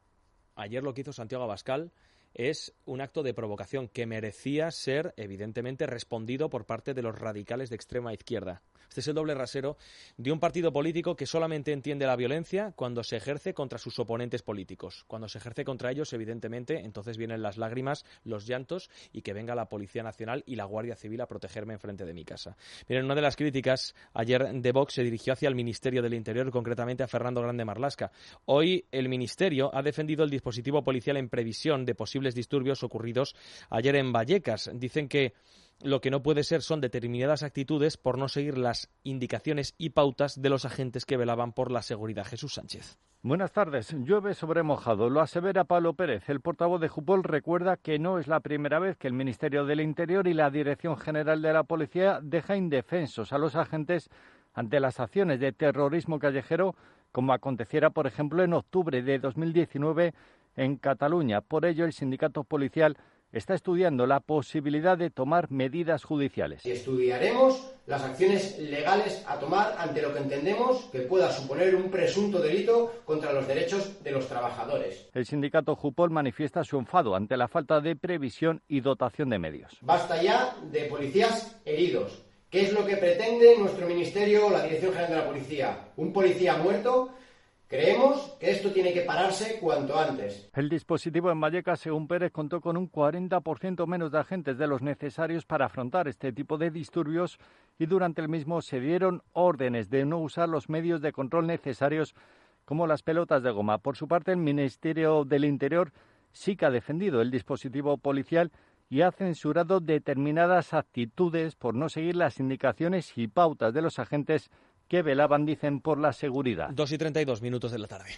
Ayer lo que hizo Santiago Abascal es un acto de provocación que merecía ser, evidentemente, respondido por parte de los radicales de extrema izquierda. Este es el doble rasero de un partido político que solamente entiende la violencia cuando se ejerce contra sus oponentes políticos. Cuando se ejerce contra ellos, evidentemente, entonces vienen las lágrimas, los llantos y que venga la Policía Nacional y la Guardia Civil a protegerme enfrente de mi casa. Miren, una de las críticas ayer de Vox se dirigió hacia el Ministerio del Interior, concretamente a Fernando Grande Marlaska. Hoy el Ministerio ha defendido el dispositivo policial en previsión de posibles disturbios ocurridos ayer en Vallecas. Dicen que lo que no puede ser son determinadas actitudes por no seguir las indicaciones y pautas de los agentes que velaban por la seguridad. Jesús Sánchez. Buenas tardes. Llueve sobre mojado. Lo asevera Pablo Pérez. El portavoz de Jupol recuerda que no es la primera vez que el Ministerio del Interior y la Dirección General de la Policía deja indefensos a los agentes ante las acciones de terrorismo callejero, como aconteciera, por ejemplo, en octubre de dos mil diecinueve en Cataluña. Por ello, el sindicato policial está estudiando la posibilidad de tomar medidas judiciales. Estudiaremos las acciones legales a tomar ante lo que entendemos que pueda suponer un presunto delito contra los derechos de los trabajadores. El sindicato Jupol manifiesta su enfado ante la falta de previsión y dotación de medios. Basta ya de policías heridos. ¿Qué es lo que pretende nuestro ministerio o la Dirección General de la Policía? ¿Un policía muerto? Creemos que esto tiene que pararse cuanto antes. El dispositivo en Vallecas, según Pérez, contó con un cuarenta por ciento menos de agentes de los necesarios para afrontar este tipo de disturbios y durante el mismo se dieron órdenes de no usar los medios de control necesarios como las pelotas de goma. Por su parte, el Ministerio del Interior sí que ha defendido el dispositivo policial y ha censurado determinadas actitudes por no seguir las indicaciones y pautas de los agentes que velaban, dicen, por la seguridad. dos y treinta y dos minutos de la tarde.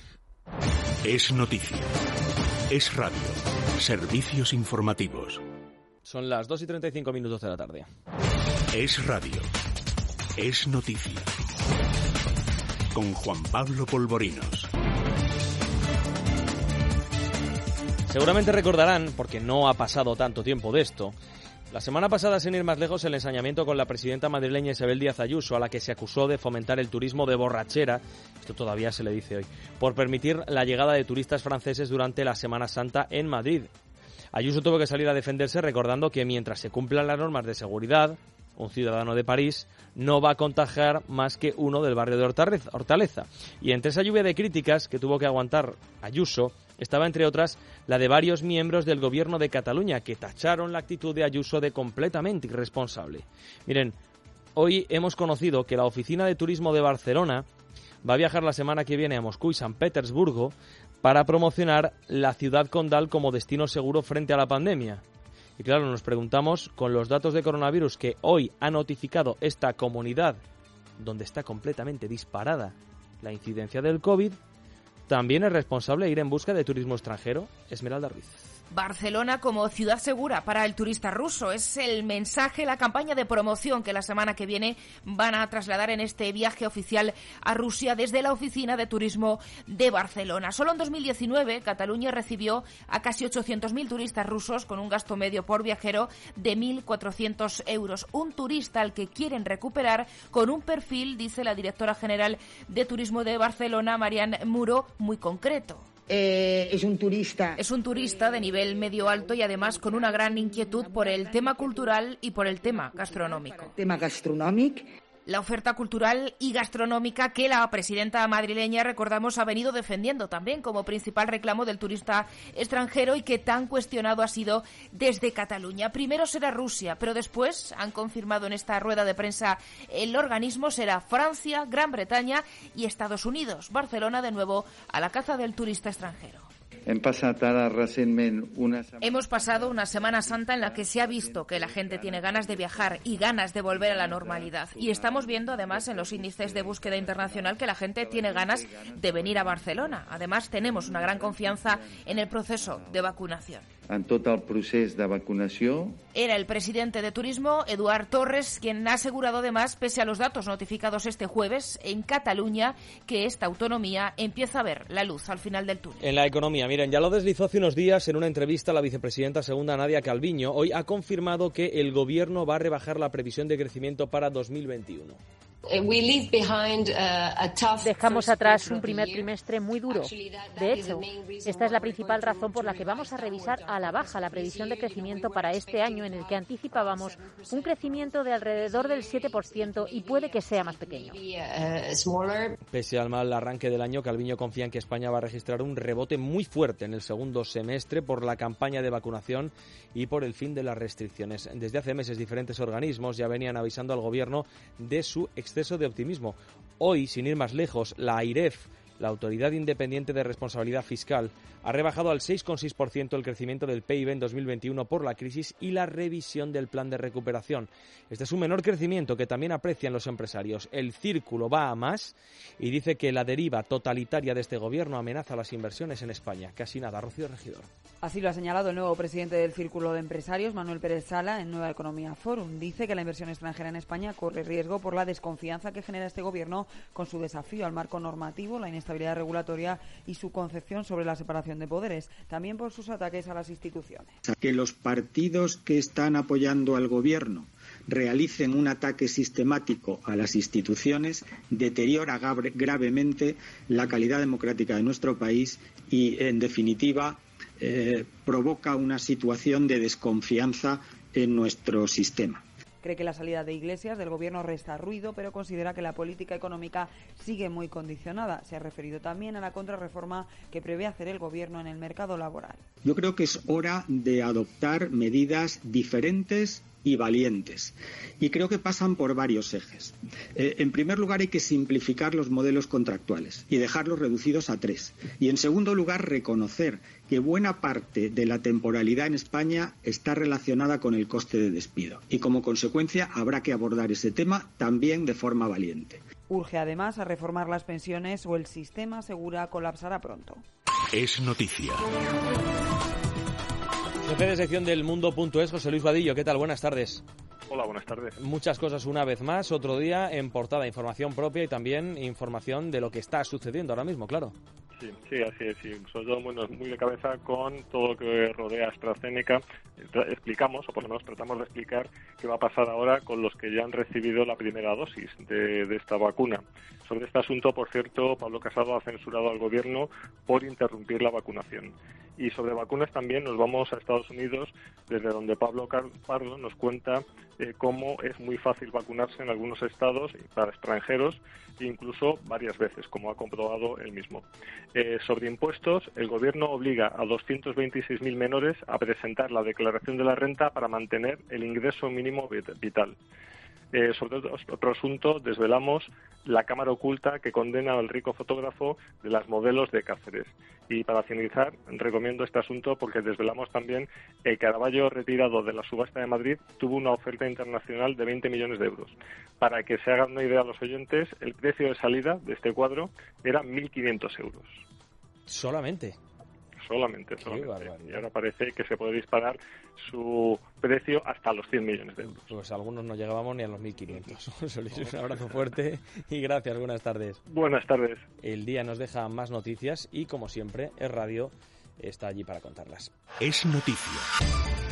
Es noticia. Es radio. Servicios informativos. Son las dos y treinta y cinco minutos de la tarde. Es radio. Es noticia. Con Juan Pablo Polvorinos. Seguramente recordarán, porque no ha pasado tanto tiempo de esto, la semana pasada, sin ir más lejos, el ensañamiento con la presidenta madrileña Isabel Díaz Ayuso, a la que se acusó de fomentar el turismo de borrachera, esto todavía se le dice hoy, por permitir la llegada de turistas franceses durante la Semana Santa en Madrid. Ayuso tuvo que salir a defenderse recordando que mientras se cumplan las normas de seguridad, un ciudadano de París no va a contagiar más que uno del barrio de Hortaleza. Y entre esa lluvia de críticas que tuvo que aguantar Ayuso, estaba, entre otras, la de varios miembros del gobierno de Cataluña que tacharon la actitud de Ayuso de completamente irresponsable. Miren, hoy hemos conocido que la Oficina de Turismo de Barcelona va a viajar la semana que viene a Moscú y San Petersburgo para promocionar la ciudad condal como destino seguro frente a la pandemia. Y claro, nos preguntamos, con los datos de coronavirus que hoy ha notificado esta comunidad, donde está completamente disparada la incidencia del COVID, ¿también es responsable ir en busca de turismo extranjero? Esmeralda Ruiz. Barcelona como ciudad segura para el turista ruso. Es el mensaje, la campaña de promoción que la semana que viene van a trasladar en este viaje oficial a Rusia desde la Oficina de Turismo de Barcelona. Solo en dos mil diecinueve, Cataluña recibió a casi ochocientos mil turistas rusos con un gasto medio por viajero de mil cuatrocientos euros. Un turista al que quieren recuperar con un perfil, dice la directora general de Turismo de Barcelona, Marian Muro, muy concreto. Eh, es un turista. Es un turista de nivel medio-alto y además con una gran inquietud por el tema cultural y por el tema gastronómico. Tema gastronómico. La oferta cultural y gastronómica que la presidenta madrileña, recordamos, ha venido defendiendo también como principal reclamo del turista extranjero y que tan cuestionado ha sido desde Cataluña. Primero será Rusia, pero después, han confirmado en esta rueda de prensa el organismo, será Francia, Gran Bretaña y Estados Unidos. Barcelona, de nuevo, a la caza del turista extranjero. Hemos pasado una Semana Santa en la que se ha visto que la gente tiene ganas de viajar y ganas de volver a la normalidad. Y estamos viendo, además, en los índices de búsqueda internacional que la gente tiene ganas de venir a Barcelona. Además, tenemos una gran confianza en el proceso de vacunación. En tot el procés de vacunació. Era el presidente de Turismo, Eduard Torres, quien ha asegurado además, pese a los datos notificados este jueves en Cataluña, que esta autonomía empieza a ver la luz al final del túnel. En la economía, miren, ya lo deslizó hace unos días en una entrevista a la vicepresidenta segunda Nadia Calviño. Hoy ha confirmado que el gobierno va a rebajar la previsión de crecimiento para dos mil veintiuno. Dejamos atrás un primer trimestre muy duro. De hecho, esta es la principal razón por la que vamos a revisar a la baja la previsión de crecimiento para este año, en el que anticipábamos un crecimiento de alrededor del siete por ciento y puede que sea más pequeño. Pese al mal arranque del año, Calviño confía en que España va a registrar un rebote muy fuerte en el segundo semestre por la campaña de vacunación y por el fin de las restricciones. Desde hace meses, diferentes organismos ya venían avisando al gobierno de su exceso de optimismo. Hoy, sin ir más lejos, la AIREF, la Autoridad Independiente de Responsabilidad Fiscal, ha rebajado al seis coma seis por ciento el crecimiento del P I B en dos mil veintiuno por la crisis y la revisión del plan de recuperación. Este es un menor crecimiento que también aprecian los empresarios. El círculo va a más y dice que la deriva totalitaria de este gobierno amenaza las inversiones en España. Casi nada, Rocío Regidor. Así lo ha señalado el nuevo presidente del Círculo de Empresarios, Manuel Pérez Sala, en Nueva Economía Forum. Dice que la inversión extranjera en España corre riesgo por la desconfianza que genera este gobierno con su desafío al marco normativo, la inestabilidad regulatoria y su concepción sobre la separación de poderes, también por sus ataques a las instituciones. Que los partidos que están apoyando al gobierno realicen un ataque sistemático a las instituciones deteriora gravemente la calidad democrática de nuestro país y, en definitiva, eh, provoca una situación de desconfianza en nuestro sistema. Cree que la salida de Iglesias del gobierno resta ruido, pero considera que la política económica sigue muy condicionada. Se ha referido también a la contrarreforma que prevé hacer el gobierno en el mercado laboral. Yo creo que es hora de adoptar medidas diferentes y valientes. Y creo que pasan por varios ejes. Eh, en primer lugar, hay que simplificar los modelos contractuales y dejarlos reducidos a tres. Y en segundo lugar, reconocer que buena parte de la temporalidad en España está relacionada con el coste de despido. Y como consecuencia, habrá que abordar ese tema también de forma valiente. Urge además a reformar las pensiones o el sistema asegura colapsará pronto. Es noticia. Jefe de sección del Mundo punto es, José Luis Vadillo. ¿Qué tal? Buenas tardes. Hola, buenas tardes. Muchas cosas una vez más, otro día en portada, información propia y también información de lo que está sucediendo ahora mismo, claro. Sí, sí, así es, sí. Sobre todo, bueno, muy de cabeza con todo lo que rodea a AstraZeneca. Explicamos, o por lo menos tratamos de explicar, qué va a pasar ahora con los que ya han recibido la primera dosis de, de esta vacuna. Sobre este asunto, por cierto, Pablo Casado ha censurado al gobierno por interrumpir la vacunación. Y sobre vacunas también nos vamos a Estados Unidos, desde donde Pablo Pardo nos cuenta eh, cómo es muy fácil vacunarse en algunos estados para extranjeros, incluso varias veces, como ha comprobado él mismo. Eh, sobre impuestos, el gobierno obliga a doscientos veintiséis mil menores a presentar la declaración de la renta para mantener el ingreso mínimo vital. Eh, sobre otro asunto, desvelamos la cámara oculta que condena al rico fotógrafo de las modelos de Cáceres. Y para finalizar, recomiendo este asunto porque desvelamos también el Caravaggio retirado de la subasta de Madrid tuvo una oferta internacional de veinte millones de euros. Para que se hagan una idea a los oyentes, el precio de salida de este cuadro era mil quinientos euros. ¿Solamente? Solamente, solamente. Y ahora parece que se puede disparar su precio hasta los cien millones de euros. Pues algunos no llegábamos ni a los mil quinientos. Solís, un abrazo fuerte y gracias. Buenas tardes. Buenas tardes. El día nos deja más noticias y, como siempre, Es Radio está allí para contarlas. Es noticia.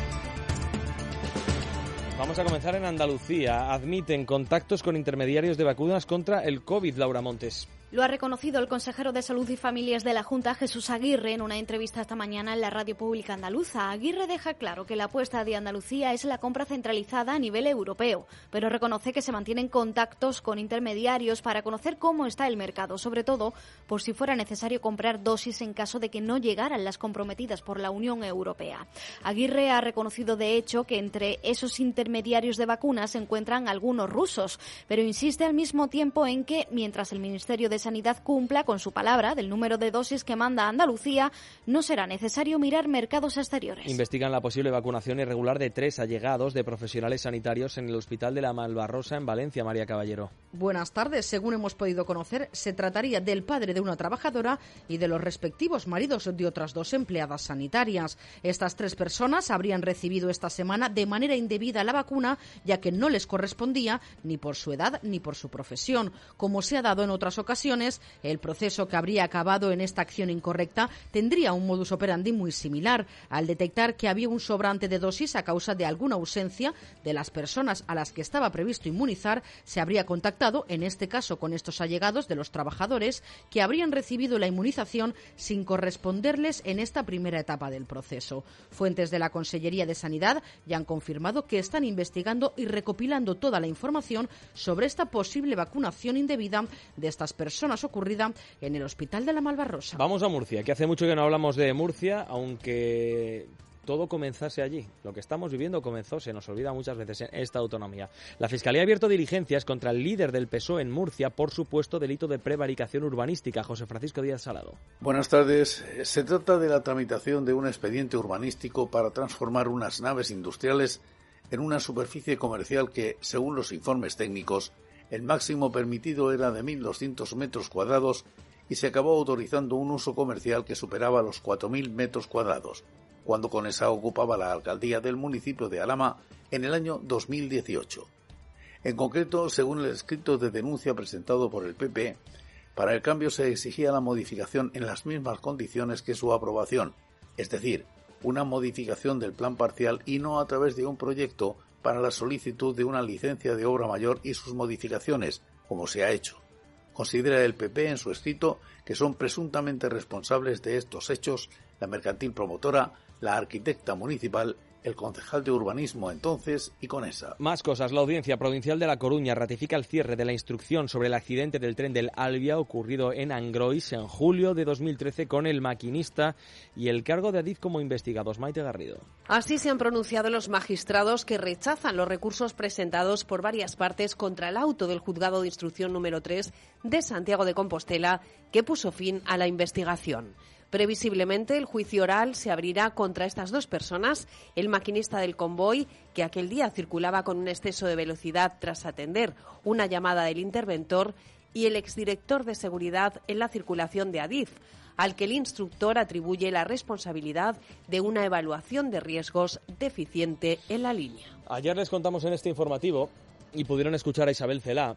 Vamos a comenzar en Andalucía. Admiten contactos con intermediarios de vacunas contra el COVID, Laura Montes. Lo ha reconocido el consejero de Salud y Familias de la Junta, Jesús Aguirre, en una entrevista esta mañana en la radio pública andaluza. Aguirre deja claro que la apuesta de Andalucía es la compra centralizada a nivel europeo, pero reconoce que se mantienen contactos con intermediarios para conocer cómo está el mercado, sobre todo por si fuera necesario comprar dosis en caso de que no llegaran las comprometidas por la Unión Europea. Aguirre ha reconocido, de hecho, que entre esos intermediarios de vacunas se encuentran algunos rusos, pero insiste al mismo tiempo en que, mientras el Ministerio de Sanidad cumpla con su palabra del número de dosis que manda Andalucía, no será necesario mirar mercados exteriores. Investigan la posible vacunación irregular de tres allegados de profesionales sanitarios en el Hospital de la Malvarrosa en Valencia. María Caballero. Buenas tardes. Según hemos podido conocer, se trataría del padre de una trabajadora y de los respectivos maridos de otras dos empleadas sanitarias. Estas tres personas habrían recibido esta semana de manera indebida la vacuna, ya que no les correspondía ni por su edad ni por su profesión. Como se ha dado en otras ocasiones, el proceso que habría acabado en esta acción incorrecta tendría un modus operandi muy similar. Al detectar que había un sobrante de dosis a causa de alguna ausencia de las personas a las que estaba previsto inmunizar, se habría contactado, en este caso con estos allegados de los trabajadores que habrían recibido la inmunización sin corresponderles en esta primera etapa del proceso. Fuentes de la Consellería de Sanidad ya han confirmado que están investigando y recopilando toda la información sobre esta posible vacunación indebida de estas personas ocurrida en el Hospital de la Malvarrosa. Vamos a Murcia, que hace mucho que no hablamos de Murcia, aunque todo comenzase allí. Lo que estamos viviendo comenzó, se nos olvida muchas veces, en esta autonomía. La Fiscalía ha abierto diligencias contra el líder del P S O E en Murcia por supuesto delito de prevaricación urbanística. José Francisco Díaz Salado. Buenas tardes. Se trata de la tramitación de un expediente urbanístico para transformar unas naves industriales en una superficie comercial que, según los informes técnicos, el máximo permitido era de mil doscientos metros cuadrados y se acabó autorizando un uso comercial que superaba los cuatro mil metros cuadrados, cuando con esa ocupaba la alcaldía del municipio de Alhama en el año dos mil dieciocho. En concreto, según el escrito de denuncia presentado por el P P, para el cambio se exigía la modificación en las mismas condiciones que su aprobación, es decir, una modificación del plan parcial y no a través de un proyecto para la solicitud de una licencia de obra mayor y sus modificaciones, como se ha hecho. Considera el P P en su escrito que son presuntamente responsables de estos hechos la mercantil promotora, la arquitecta municipal, el concejal de urbanismo entonces y Conesa. Más cosas. La Audiencia Provincial de La Coruña ratifica el cierre de la instrucción sobre el accidente del tren del Albia ocurrido en Angrois en julio de dos mil trece con el maquinista y el cargo de Adif como investigados. Maite Garrido. Así se han pronunciado los magistrados que rechazan los recursos presentados por varias partes contra el auto del Juzgado de Instrucción número tres de Santiago de Compostela que puso fin a la investigación. Previsiblemente, el juicio oral se abrirá contra estas dos personas, el maquinista del convoy, que aquel día circulaba con un exceso de velocidad tras atender una llamada del interventor, y el exdirector de seguridad en la circulación de Adif, al que el instructor atribuye la responsabilidad de una evaluación de riesgos deficiente en la línea. Ayer les contamos en este informativo, y pudieron escuchar a Isabel Celaá,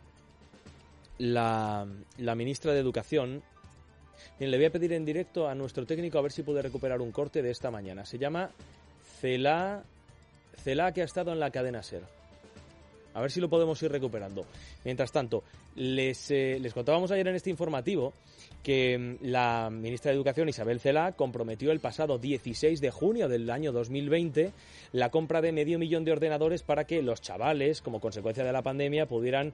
la, la ministra de Educación. Bien, le voy a pedir en directo a nuestro técnico a ver si puede recuperar un corte de esta mañana. Se llama Celaá, Celaá, que ha estado en la cadena SER. A ver si lo podemos ir recuperando. Mientras tanto, les, eh, les contábamos ayer en este informativo que la ministra de Educación, Isabel Celaá, comprometió el pasado dieciséis de junio del año dos mil veinte la compra de medio millón de ordenadores para que los chavales, como consecuencia de la pandemia, pudieran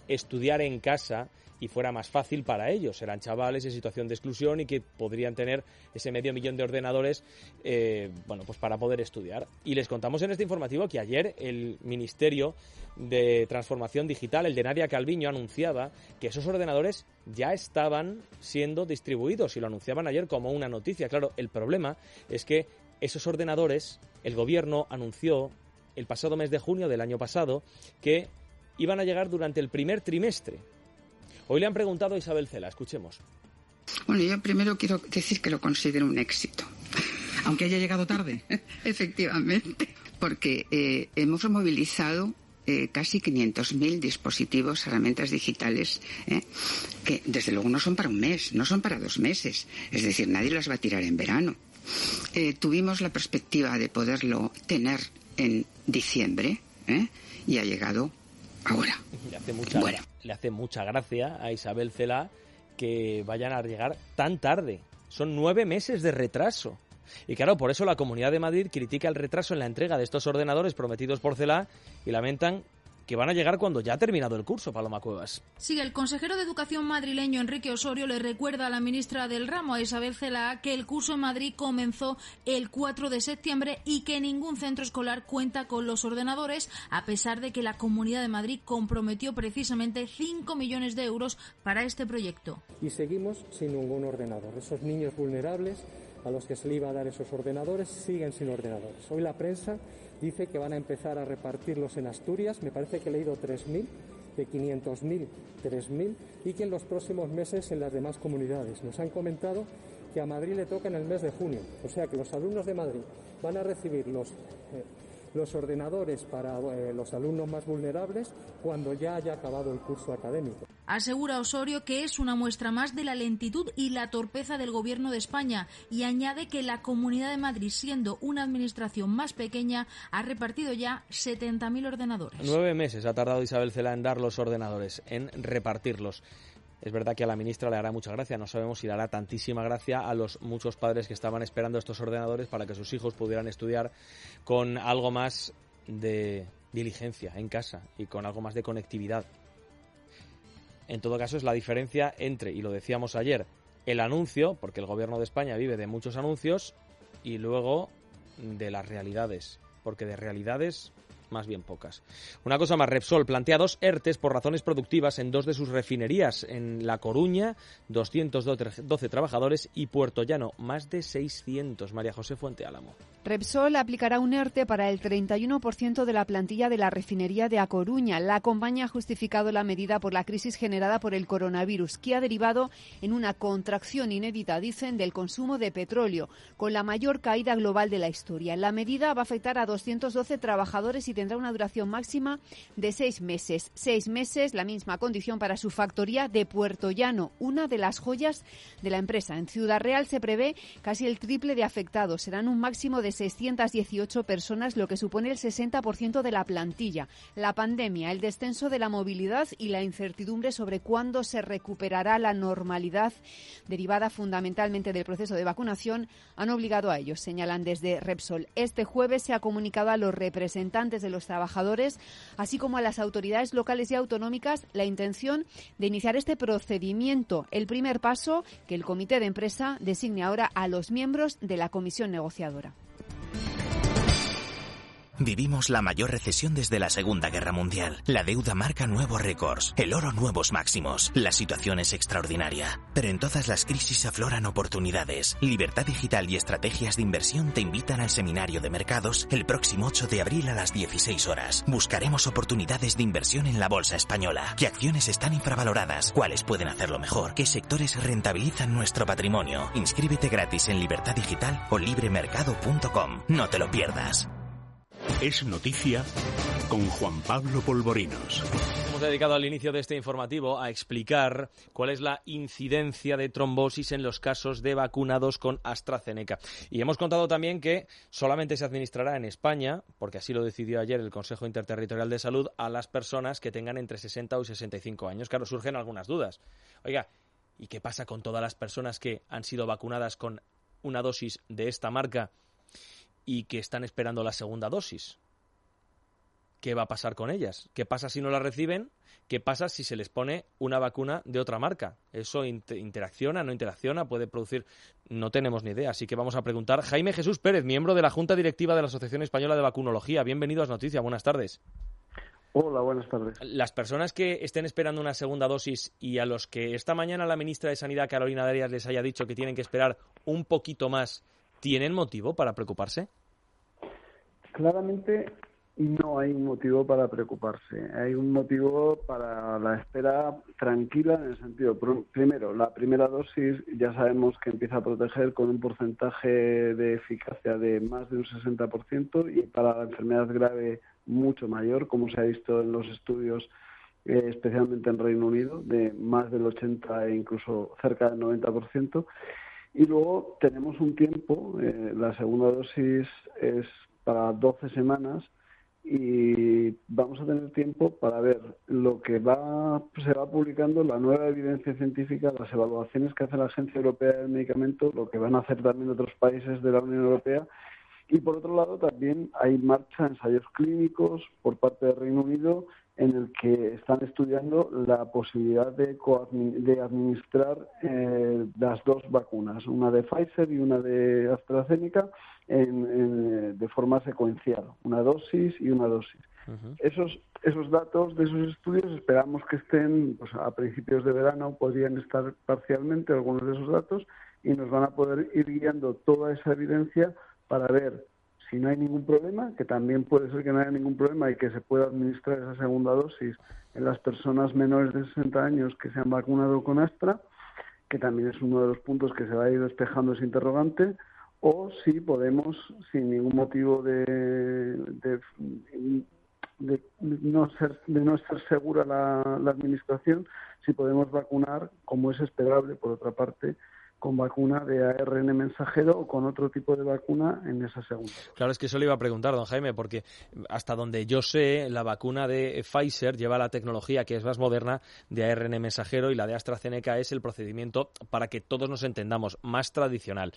estudiar en casa y fuera más fácil para ellos. Eran chavales en situación de exclusión y que podrían tener ese medio millón de ordenadores eh, bueno, pues para poder estudiar. Y les contamos en este informativo que ayer el Ministerio de Transformación Digital, el de Nadia Calviño, anunciaba que esos ordenadores ya estaban siendo distribuidos y lo anunciaban ayer como una noticia. Claro, el problema es que esos ordenadores, el gobierno anunció el pasado mes de junio del año pasado que iban a llegar durante el primer trimestre. Hoy le han preguntado a Isabel Cela, escuchemos. Bueno, yo primero quiero decir que lo considero un éxito. Aunque haya llegado tarde. Efectivamente, porque eh, hemos movilizado eh, casi quinientos mil dispositivos, herramientas digitales, eh, que desde luego no son para un mes, no son para dos meses. Es decir, nadie las va a tirar en verano. Eh, tuvimos la perspectiva de poderlo tener en diciembre eh, y ha llegado ahora. Le hace mucha, bueno. le hace mucha gracia a Isabel Cela que vayan a llegar tan tarde. Son nueve meses de retraso. Y claro, por eso la Comunidad de Madrid critica el retraso en la entrega de estos ordenadores prometidos por Cela y lamentan que van a llegar cuando ya ha terminado el curso, Paloma Cuevas. Sí, el consejero de Educación madrileño Enrique Osorio le recuerda a la ministra del ramo, a Isabel Cela, que el curso en Madrid comenzó el cuatro de septiembre y que ningún centro escolar cuenta con los ordenadores, a pesar de que la Comunidad de Madrid comprometió precisamente cinco millones de euros para este proyecto. Y seguimos sin ningún ordenador. Esos niños vulnerables a los que se le iba a dar esos ordenadores siguen sin ordenadores. Hoy la prensa dice que van a empezar a repartirlos en Asturias, me parece que he leído tres mil, de quinientos mil, tres mil, y que en los próximos meses en las demás comunidades. Nos han comentado que a Madrid le toca en el mes de junio, o sea que los alumnos de Madrid van a recibir los, eh, los ordenadores para eh, los alumnos más vulnerables cuando ya haya acabado el curso académico. Asegura Osorio que es una muestra más de la lentitud y la torpeza del Gobierno de España y añade que la Comunidad de Madrid, siendo una administración más pequeña, ha repartido ya setenta mil ordenadores. Nueve meses ha tardado Isabel Cela en dar los ordenadores, en repartirlos. Es verdad que a la ministra le hará mucha gracia, no sabemos si le hará tantísima gracia a los muchos padres que estaban esperando estos ordenadores para que sus hijos pudieran estudiar con algo más de diligencia en casa y con algo más de conectividad. En todo caso, es la diferencia entre, y lo decíamos ayer, el anuncio, porque el Gobierno de España vive de muchos anuncios, y luego de las realidades, porque de realidades más bien pocas. Una cosa más, Repsol plantea dos ERTES por razones productivas en dos de sus refinerías, en La Coruña, doscientos doce trabajadores, y Puerto Llano, más de seiscientos. María José Fuente Álamo. Repsol aplicará un ERTE para el treinta y uno por ciento de la plantilla de la refinería de A Coruña. La compañía ha justificado la medida por la crisis generada por el coronavirus, que ha derivado en una contracción inédita, dicen, del consumo de petróleo, con la mayor caída global de la historia. La medida va a afectar a doscientos doce trabajadores y tendrá una duración máxima de seis meses. Seis meses, la misma condición para su factoría de Puerto Llano, una de las joyas de la empresa. En Ciudad Real se prevé casi el triple de afectados. Serán un máximo de seiscientas dieciocho personas, lo que supone el sesenta por ciento de la plantilla. La pandemia, el descenso de la movilidad y la incertidumbre sobre cuándo se recuperará la normalidad, derivada fundamentalmente del proceso de vacunación, han obligado a ellos, señalan desde Repsol. Este jueves se ha comunicado a los representantes de los trabajadores, así como a las autoridades locales y autonómicas, la intención de iniciar este procedimiento. El primer paso, que el comité de empresa designe ahora a los miembros de la comisión negociadora. Vivimos la mayor recesión desde la Segunda Guerra Mundial. La deuda marca nuevos récords, el oro nuevos máximos. La situación es extraordinaria, pero en todas las crisis afloran oportunidades. Libertad Digital y Estrategias de Inversión te invitan al seminario de mercados el próximo ocho de abril a las dieciséis horas. Buscaremos oportunidades de inversión en la bolsa española. ¿Qué acciones están infravaloradas? ¿Cuáles pueden hacerlo mejor? ¿Qué sectores rentabilizan nuestro patrimonio? Inscríbete gratis en Libertad Digital o libremercado punto com. No te lo pierdas. Es noticia con Juan Pablo Polvorinos. Hemos dedicado al inicio de este informativo a explicar cuál es la incidencia de trombosis en los casos de vacunados con AstraZeneca. Y hemos contado también que solamente se administrará en España, porque así lo decidió ayer el Consejo Interterritorial de Salud, a las personas que tengan entre sesenta y sesenta y cinco años. Claro, surgen algunas dudas. Oiga, ¿y qué pasa con todas las personas que han sido vacunadas con una dosis de esta marca y que están esperando la segunda dosis? ¿qué va a pasar con ellas? ¿Qué pasa si no las reciben? ¿Qué pasa si se les pone una vacuna de otra marca? ¿Eso inter- interacciona, no interacciona? ¿Puede producir? No tenemos ni idea, así que vamos a preguntar. Jaime Jesús Pérez, miembro de la Junta Directiva de la Asociación Española de Vacunología. Bienvenido a As Noticias, buenas tardes. Hola, buenas tardes. Las personas que estén esperando una segunda dosis y a los que esta mañana la ministra de Sanidad, Carolina Darias, les haya dicho que tienen que esperar un poquito más, ¿tienen motivo para preocuparse? Claramente no hay un motivo para preocuparse. Hay un motivo para la espera tranquila en el sentido, primero, la primera dosis ya sabemos que empieza a proteger con un porcentaje de eficacia de más de un sesenta por ciento y para la enfermedad grave mucho mayor, como se ha visto en los estudios, eh, especialmente en Reino Unido, de más del ochenta e incluso cerca del noventa por ciento. Y luego tenemos un tiempo, eh, la segunda dosis es para doce semanas, y vamos a tener tiempo para ver lo que va se va publicando, la nueva evidencia científica, las evaluaciones que hace la Agencia Europea del Medicamento, lo que van a hacer también otros países de la Unión Europea. Y por otro lado también hay en marcha ensayos clínicos por parte del Reino Unido en el que están estudiando la posibilidad de, de administrar eh, las dos vacunas, una de Pfizer y una de AstraZeneca, en, en, de forma secuencial, una dosis y una dosis. Uh-huh. Esos, esos datos de esos estudios esperamos que estén pues, a principios de verano, podrían estar parcialmente algunos de esos datos y nos van a poder ir guiando toda esa evidencia para ver si no hay ningún problema, que también puede ser que no haya ningún problema y que se pueda administrar esa segunda dosis en las personas menores de sesenta años que se han vacunado con Astra, que también es uno de los puntos que se va a ir despejando ese interrogante, o si podemos, sin ningún motivo de, de, de, no, ser, de no estar segura la, la administración, si podemos vacunar, como es esperable, por otra parte, con vacuna de A R N mensajero o con otro tipo de vacuna en esa segunda. Claro, es que eso le iba a preguntar, don Jaime, porque hasta donde yo sé, la vacuna de Pfizer lleva la tecnología que es más moderna de A R N mensajero y la de AstraZeneca es el procedimiento, para que todos nos entendamos, más tradicional.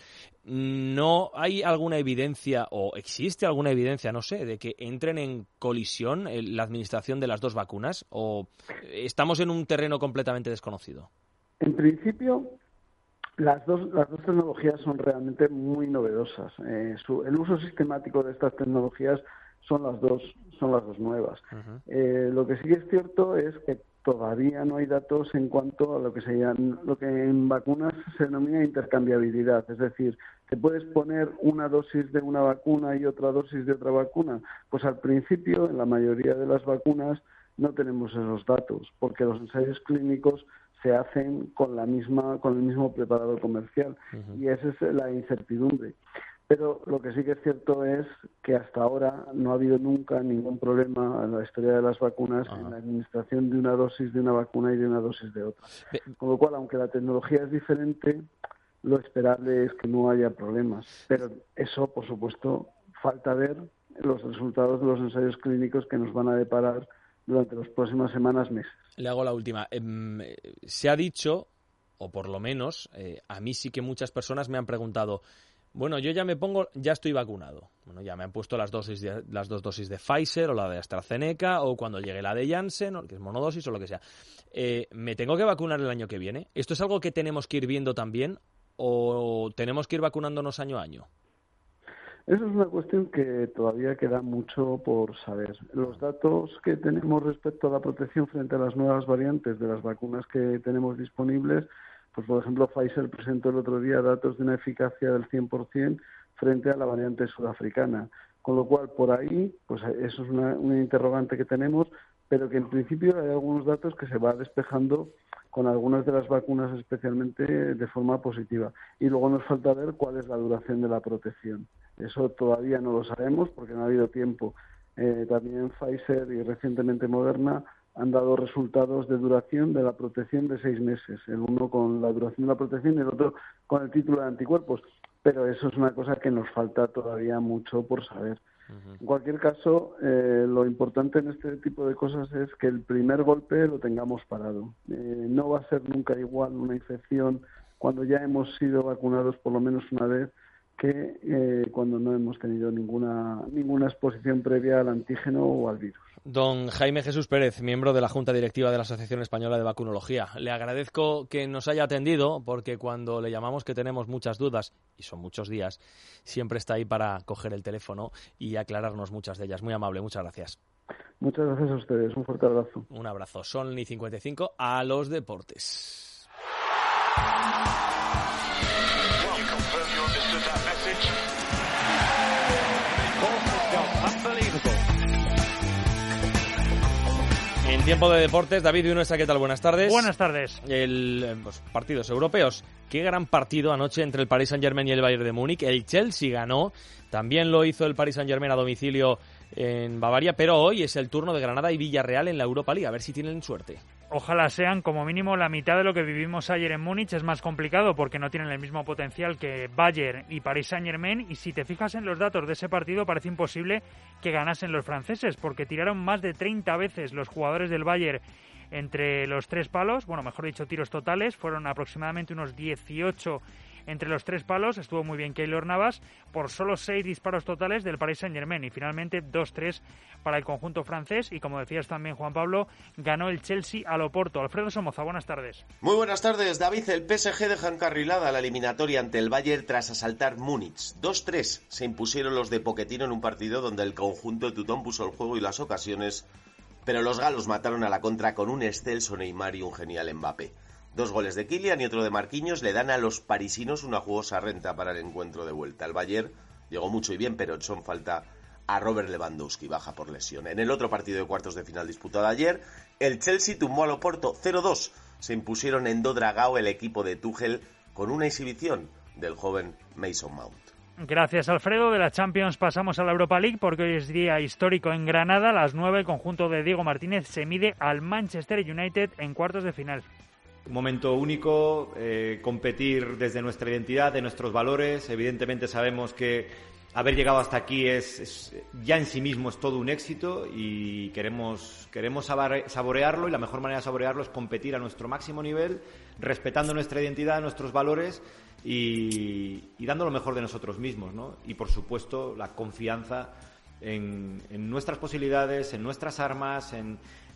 ¿No hay alguna evidencia o existe alguna evidencia, no sé, de que entren en colisión la administración de las dos vacunas o estamos en un terreno completamente desconocido? En principio, Las dos, las dos tecnologías son realmente muy novedosas. Eh, su, el uso sistemático de estas tecnologías son las dos, son las dos nuevas. Uh-huh. Eh, lo que sí es cierto es que todavía no hay datos en cuanto a lo que se llama, lo que en vacunas se denomina intercambiabilidad. Es decir, ¿te puedes poner una dosis de una vacuna y otra dosis de otra vacuna? Pues al principio, en la mayoría de las vacunas, no tenemos esos datos, porque los ensayos clínicos se hacen con la misma con el mismo preparador comercial. Uh-huh. Y esa es la incertidumbre. Pero lo que sí que es cierto es que hasta ahora no ha habido nunca ningún problema en la historia de las vacunas uh-huh. en la administración de una dosis de una vacuna y de una dosis de otra. Be- Con lo cual, aunque la tecnología es diferente, lo esperable es que no haya problemas. Pero eso, por supuesto, falta ver los resultados de los ensayos clínicos que nos van a deparar durante las próximas semanas, meses. Le hago la última. Eh, se ha dicho, o por lo menos, eh, a mí sí que muchas personas me han preguntado, bueno, yo ya me pongo, ya estoy vacunado. Bueno, ya me han puesto las dosis de, las dos dosis de Pfizer o la de AstraZeneca o cuando llegue la de Janssen, o que es monodosis o lo que sea. Eh, ¿Me tengo que vacunar el año que viene? ¿Esto es algo que tenemos que ir viendo también o tenemos que ir vacunándonos año a año? Eso es una cuestión que todavía queda mucho por saber. Los datos que tenemos respecto a la protección frente a las nuevas variantes de las vacunas que tenemos disponibles, pues por ejemplo Pfizer presentó el otro día datos de una eficacia del cien por ciento frente a la variante sudafricana. Con lo cual, por ahí, pues eso es una, una interrogante que tenemos, pero que en principio hay algunos datos que se va despejando con algunas de las vacunas especialmente de forma positiva. Y luego nos falta ver cuál es la duración de la protección. Eso todavía no lo sabemos porque no ha habido tiempo. Eh, también Pfizer y recientemente Moderna han dado resultados de duración de la protección de seis meses. El uno con la duración de la protección y el otro con el título de anticuerpos. Pero eso es una cosa que nos falta todavía mucho por saber. Uh-huh. En cualquier caso, eh, lo importante en este tipo de cosas es que el primer golpe lo tengamos parado. Eh, no va a ser nunca igual una infección cuando ya hemos sido vacunados por lo menos una vez que eh, cuando no hemos tenido ninguna ninguna exposición previa al antígeno o al virus. Don Jaime Jesús Pérez, miembro de la Junta Directiva de la Asociación Española de Vacunología. Le agradezco que nos haya atendido, porque cuando le llamamos que tenemos muchas dudas, y son muchos días, siempre está ahí para coger el teléfono y aclararnos muchas de ellas. Muy amable, muchas gracias. Muchas gracias a ustedes, un fuerte abrazo. Un abrazo. Son y cincuenta y cinco, a los deportes. En tiempo de deportes, David Vinuesa, ¿qué tal? Buenas tardes. Buenas tardes. El, los partidos europeos. Qué gran partido anoche entre el Paris Saint-Germain y el Bayern de Múnich. El Chelsea ganó, también lo hizo el Paris Saint-Germain a domicilio en Bavaria, pero hoy es el turno de Granada y Villarreal en la Europa League. A ver si tienen suerte. Ojalá sean como mínimo la mitad de lo que vivimos ayer en Múnich. Es más complicado porque no tienen el mismo potencial que Bayern y Paris Saint-Germain, y si te fijas en los datos de ese partido parece imposible que ganasen los franceses, porque tiraron más de treinta veces los jugadores del Bayern entre los tres palos, bueno, mejor dicho, tiros totales, fueron aproximadamente unos dieciocho entre los tres palos. Estuvo muy bien Keylor Navas, por solo seis disparos totales del Paris Saint-Germain, y finalmente dos tres para el conjunto francés. Y como decías también, Juan Pablo, ganó el Chelsea al Oporto. Alfredo Somoza, buenas tardes. Muy buenas tardes, David. El P S G deja encarrilada la eliminatoria ante el Bayern tras asaltar Múnich. dos tres se impusieron los de Pochettino en un partido donde el conjunto teutón puso el juego y las ocasiones, pero los galos mataron a la contra con un excelso Neymar y un genial Mbappé. Dos goles de Kylian y otro de Marquinhos le dan a los parisinos una jugosa renta para el encuentro de vuelta. El Bayern llegó mucho y bien, pero echó en falta a Robert Lewandowski, baja por lesión. En el otro partido de cuartos de final disputado ayer, el Chelsea tumbó al Oporto cero dos. Se impusieron en Dodragao el equipo de Tuchel con una exhibición del joven Mason Mount. Gracias, Alfredo. De la Champions pasamos a la Europa League, porque hoy es día histórico en Granada. A las nueve, el conjunto de Diego Martínez se mide al Manchester United en cuartos de final. Un momento único, eh, competir desde nuestra identidad, de nuestros valores. Evidentemente sabemos que haber llegado hasta aquí es, es ya en sí mismo es todo un éxito, y queremos, queremos saborearlo, y la mejor manera de saborearlo es competir a nuestro máximo nivel, respetando nuestra identidad, nuestros valores y, y dando lo mejor de nosotros mismos, ¿no? Y por supuesto la confianza en, en nuestras posibilidades, en nuestras armas, en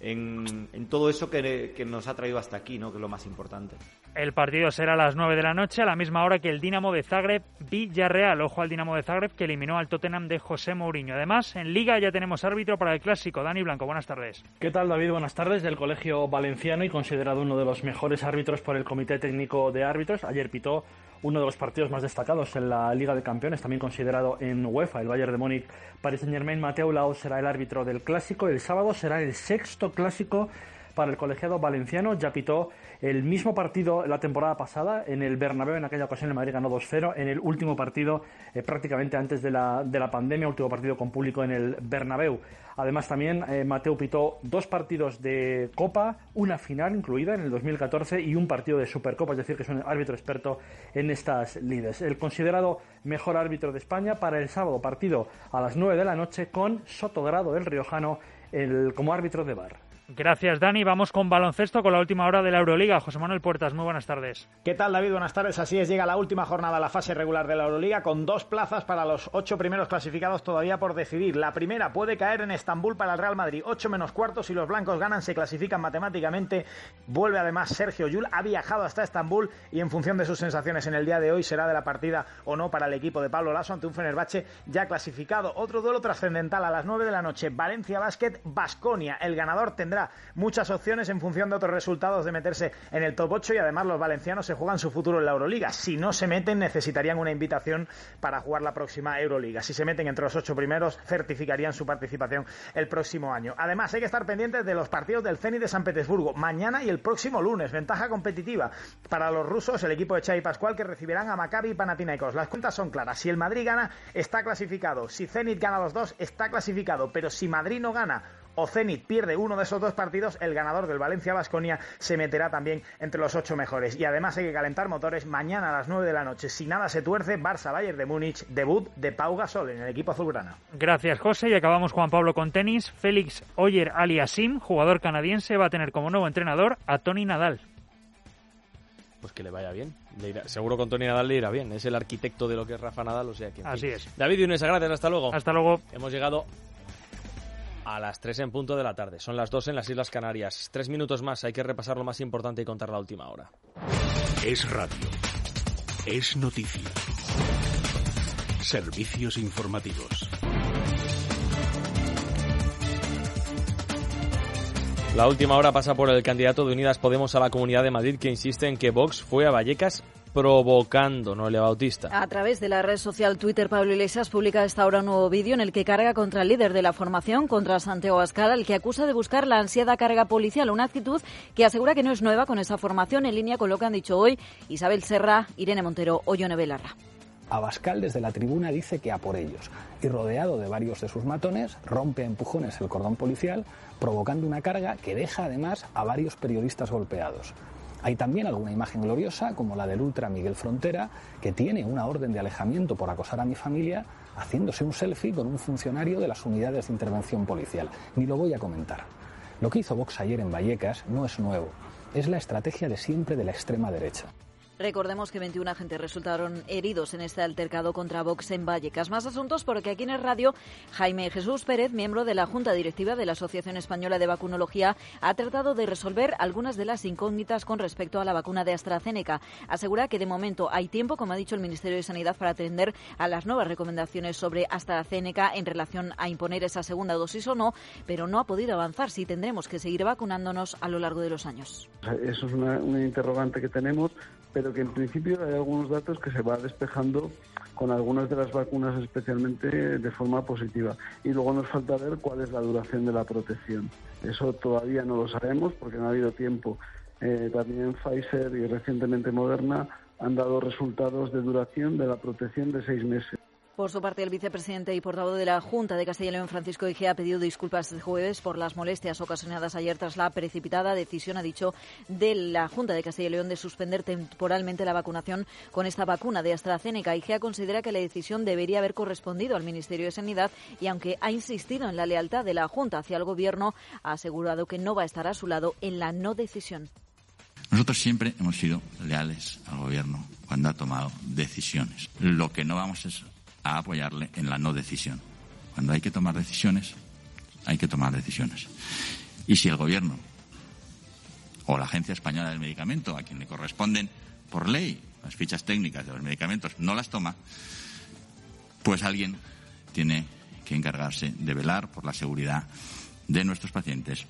En, en todo eso que, que nos ha traído hasta aquí, ¿no? Que es lo más importante. El partido será a las nueve de la noche, a la misma hora que el Dinamo de Zagreb Villarreal. Ojo al Dinamo de Zagreb, que eliminó al Tottenham de José Mourinho. Además, en Liga ya tenemos árbitro para el Clásico. Dani Blanco, buenas tardes. ¿Qué tal, David? Buenas tardes. Del Colegio Valenciano y considerado uno de los mejores árbitros por el Comité Técnico de Árbitros. Ayer pitó uno de los partidos más destacados en la Liga de Campeones, también considerado en UEFA, el Bayern de Múnich, Paris Saint-Germain. Mateu Laoz será el árbitro del Clásico. El sábado será el sexto Clásico para el colegiado valenciano. Ya pitó el mismo partido la temporada pasada en el Bernabéu. En aquella ocasión el Madrid ganó dos cero en el último partido, eh, prácticamente antes de la, de la pandemia, último partido con público en el Bernabéu. Además también eh, Mateu pitó dos partidos de Copa, una final incluida en el dos mil catorce y un partido de Supercopa, es decir que es un árbitro experto en estas lides. El considerado mejor árbitro de España para el sábado, partido a las nueve de la noche con Sotogrado, el riojano, el, como árbitro de V A R. Gracias, Dani. Vamos con baloncesto, con la última hora de la Euroliga. José Manuel Puertas, muy buenas tardes. ¿Qué tal, David? Buenas tardes. Así es, llega la última jornada de la fase regular de la Euroliga, con dos plazas para los ocho primeros clasificados todavía por decidir. La primera puede caer en Estambul para el Real Madrid, ocho menos cuarto. Si los blancos ganan, se clasifican matemáticamente. Vuelve además Sergio Llull, ha viajado hasta Estambul y en función de sus sensaciones en el día de hoy será de la partida o no para el equipo de Pablo Laso ante un Fenerbahce ya clasificado. Otro duelo trascendental a las nueve de la noche, Valencia Basket Baskonia. El ganador tendrá muchas opciones en función de otros resultados de meterse en el top ocho, y además los valencianos se juegan su futuro en la Euroliga. Si no se meten, necesitarían una invitación para jugar la próxima Euroliga. Si se meten entre los ocho primeros, certificarían su participación el próximo año. Además, hay que estar pendientes de los partidos del Zenit de San Petersburgo mañana y el próximo lunes. Ventaja competitiva para los rusos, el equipo de Xavi Pascual, que recibirán a Maccabi y Panathinaikos. Las cuentas son claras. Si el Madrid gana, está clasificado. Si Zenit gana los dos, está clasificado. Pero si Madrid no gana o Zenit pierde uno de esos dos partidos, el ganador del Valencia-Baskonia se meterá también entre los ocho mejores. Y además hay que calentar motores mañana a las nueve de la noche. Si nada se tuerce, Barça-Bayern de Múnich, debut de Pau Gasol en el equipo azulgrana. Gracias, José. Y acabamos, Juan Pablo, con tenis. Félix Auger-Aliassime, jugador canadiense, va a tener como nuevo entrenador a Tony Nadal. Pues que le vaya bien. Le irá, seguro con Tony Nadal le irá bien. Es el arquitecto de lo que es Rafa Nadal, o sea que... Así es. David Inés, gracias. Hasta luego. Hasta luego. Hemos llegado a las tres en punto de la tarde. Son las dos en las Islas Canarias. Tres minutos más. Hay que repasar lo más importante y contar la última hora. Es radio. Es noticia. Servicios informativos. La última hora pasa por el candidato de Unidas Podemos a la Comunidad de Madrid, que insiste en que Vox fue a Vallecas provocando, Noelia Bautista. A través de la red social Twitter, Pablo Iglesias publica esta hora un nuevo vídeo en el que carga contra el líder de la formación, contra Santiago Abascal, al que acusa de buscar la ansiada carga policial, una actitud que asegura que no es nueva con esa formación, en línea con lo que han dicho hoy Isabel Serra, Irene Montero o Yone Belarra. Abascal desde la tribuna dice que a por ellos y, rodeado de varios de sus matones, rompe a empujones el cordón policial, provocando una carga que deja además a varios periodistas golpeados. Hay también alguna imagen gloriosa, como la del ultra Miguel Frontera, que tiene una orden de alejamiento por acosar a mi familia, haciéndose un selfie con un funcionario de las unidades de intervención policial. Ni lo voy a comentar. Lo que hizo Vox ayer en Vallecas no es nuevo, es la estrategia de siempre de la extrema derecha. Recordemos que veintiún agentes resultaron heridos en este altercado contra Vox en Vallecas. Más asuntos porque aquí en el radio, Jaime Jesús Pérez, miembro de la Junta Directiva de la Asociación Española de Vacunología, ha tratado de resolver algunas de las incógnitas con respecto a la vacuna de AstraZeneca. Asegura que de momento hay tiempo, como ha dicho el Ministerio de Sanidad, para atender a las nuevas recomendaciones sobre AstraZeneca en relación a imponer esa segunda dosis o no, pero no ha podido avanzar si tendremos que seguir vacunándonos a lo largo de los años. Eso es una, una interrogante que tenemos, pero que en principio hay algunos datos que se va despejando con algunas de las vacunas, especialmente de forma positiva. Y luego nos falta ver cuál es la duración de la protección. Eso todavía no lo sabemos porque no ha habido tiempo. Eh, también Pfizer y recientemente Moderna han dado resultados de duración de la protección de seis meses. Por su parte, el vicepresidente y portavoz de la Junta de Castilla y León, Francisco Igea, ha pedido disculpas este jueves por las molestias ocasionadas ayer tras la precipitada decisión, ha dicho, de la Junta de Castilla y León de suspender temporalmente la vacunación con esta vacuna de AstraZeneca. Igea considera que la decisión debería haber correspondido al Ministerio de Sanidad y, aunque ha insistido en la lealtad de la Junta hacia el Gobierno, ha asegurado que no va a estar a su lado en la no decisión. Nosotros siempre hemos sido leales al Gobierno cuando ha tomado decisiones. Lo que no vamos es a apoyarle en la no decisión. Cuando hay que tomar decisiones, hay que tomar decisiones. Y si el Gobierno o la Agencia Española del Medicamento, a quien le corresponden por ley las fichas técnicas de los medicamentos, no las toma, pues alguien tiene que encargarse de velar por la seguridad de nuestros pacientes.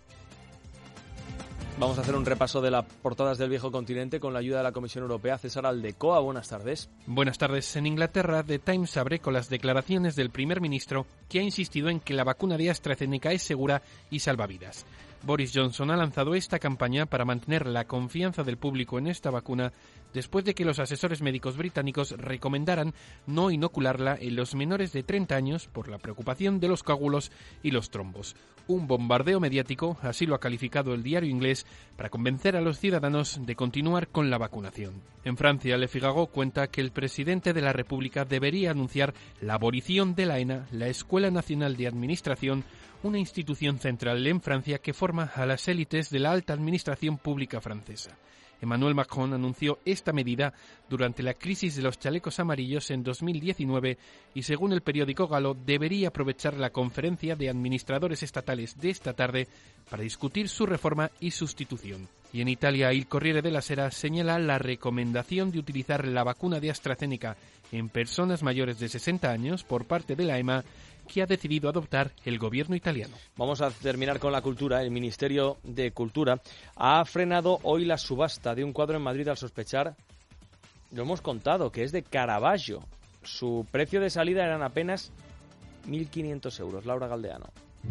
Vamos a hacer un repaso de las portadas del viejo continente con la ayuda de la Comisión Europea. César Aldecoa, buenas tardes. Buenas tardes. En Inglaterra, The Times abre con las declaraciones del primer ministro, que ha insistido en que la vacuna de AstraZeneca es segura y salva vidas. Boris Johnson ha lanzado esta campaña para mantener la confianza del público en esta vacuna después de que los asesores médicos británicos recomendaran no inocularla en los menores de treinta años por la preocupación de los coágulos y los trombos. Un bombardeo mediático, así lo ha calificado el diario inglés, para convencer a los ciudadanos de continuar con la vacunación. En Francia, Le Figaro cuenta que el presidente de la República debería anunciar la abolición de la ENA, la Escuela Nacional de Administración, una institución central en Francia que forma a las élites de la alta administración pública francesa. Emmanuel Macron anunció esta medida durante la crisis de los chalecos amarillos en dos mil diecinueve y, según el periódico galo, debería aprovechar la conferencia de administradores estatales de esta tarde para discutir su reforma y sustitución. Y en Italia, Il Corriere della Sera señala la recomendación de utilizar la vacuna de AstraZeneca en personas mayores de sesenta años por parte de la E M A, que ha decidido adoptar el gobierno italiano. Vamos a terminar con la cultura. El Ministerio de Cultura ha frenado hoy la subasta de un cuadro en Madrid al sospechar, lo hemos contado, que es de Caravaggio. Su precio de salida eran apenas mil quinientos euros. Laura Galdeano.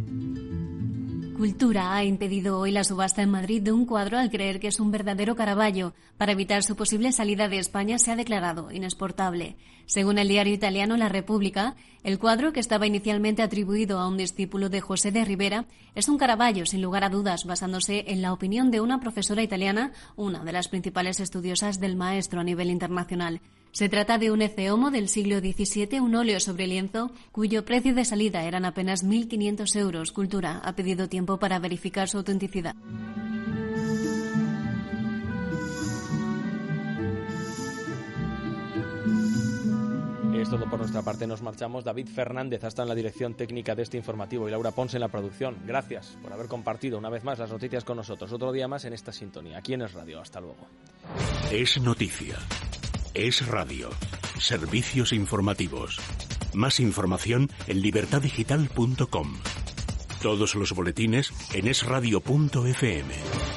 Cultura ha impedido hoy la subasta en Madrid de un cuadro al creer que es un verdadero Caravaggio. Para evitar su posible salida de España se ha declarado inexportable. Según el diario italiano La Repubblica, el cuadro, que estaba inicialmente atribuido a un discípulo de José de Rivera, es un Caravaggio sin lugar a dudas, basándose en la opinión de una profesora italiana, una de las principales estudiosas del maestro a nivel internacional. Se trata de un Ecce Homo del siglo diecisiete, un óleo sobre lienzo, cuyo precio de salida eran apenas mil quinientos euros. Cultura ha pedido tiempo para verificar su autenticidad. Es todo por nuestra parte, nos marchamos. David Fernández hasta en la dirección técnica de este informativo y Laura Pons en la producción. Gracias por haber compartido una vez más las noticias con nosotros. Otro día más en esta sintonía, aquí en Es Radio. Hasta luego. Es noticia. Es radio. Servicios informativos. Más información en libertad digital punto com. Todos los boletines en es radio punto efe eme.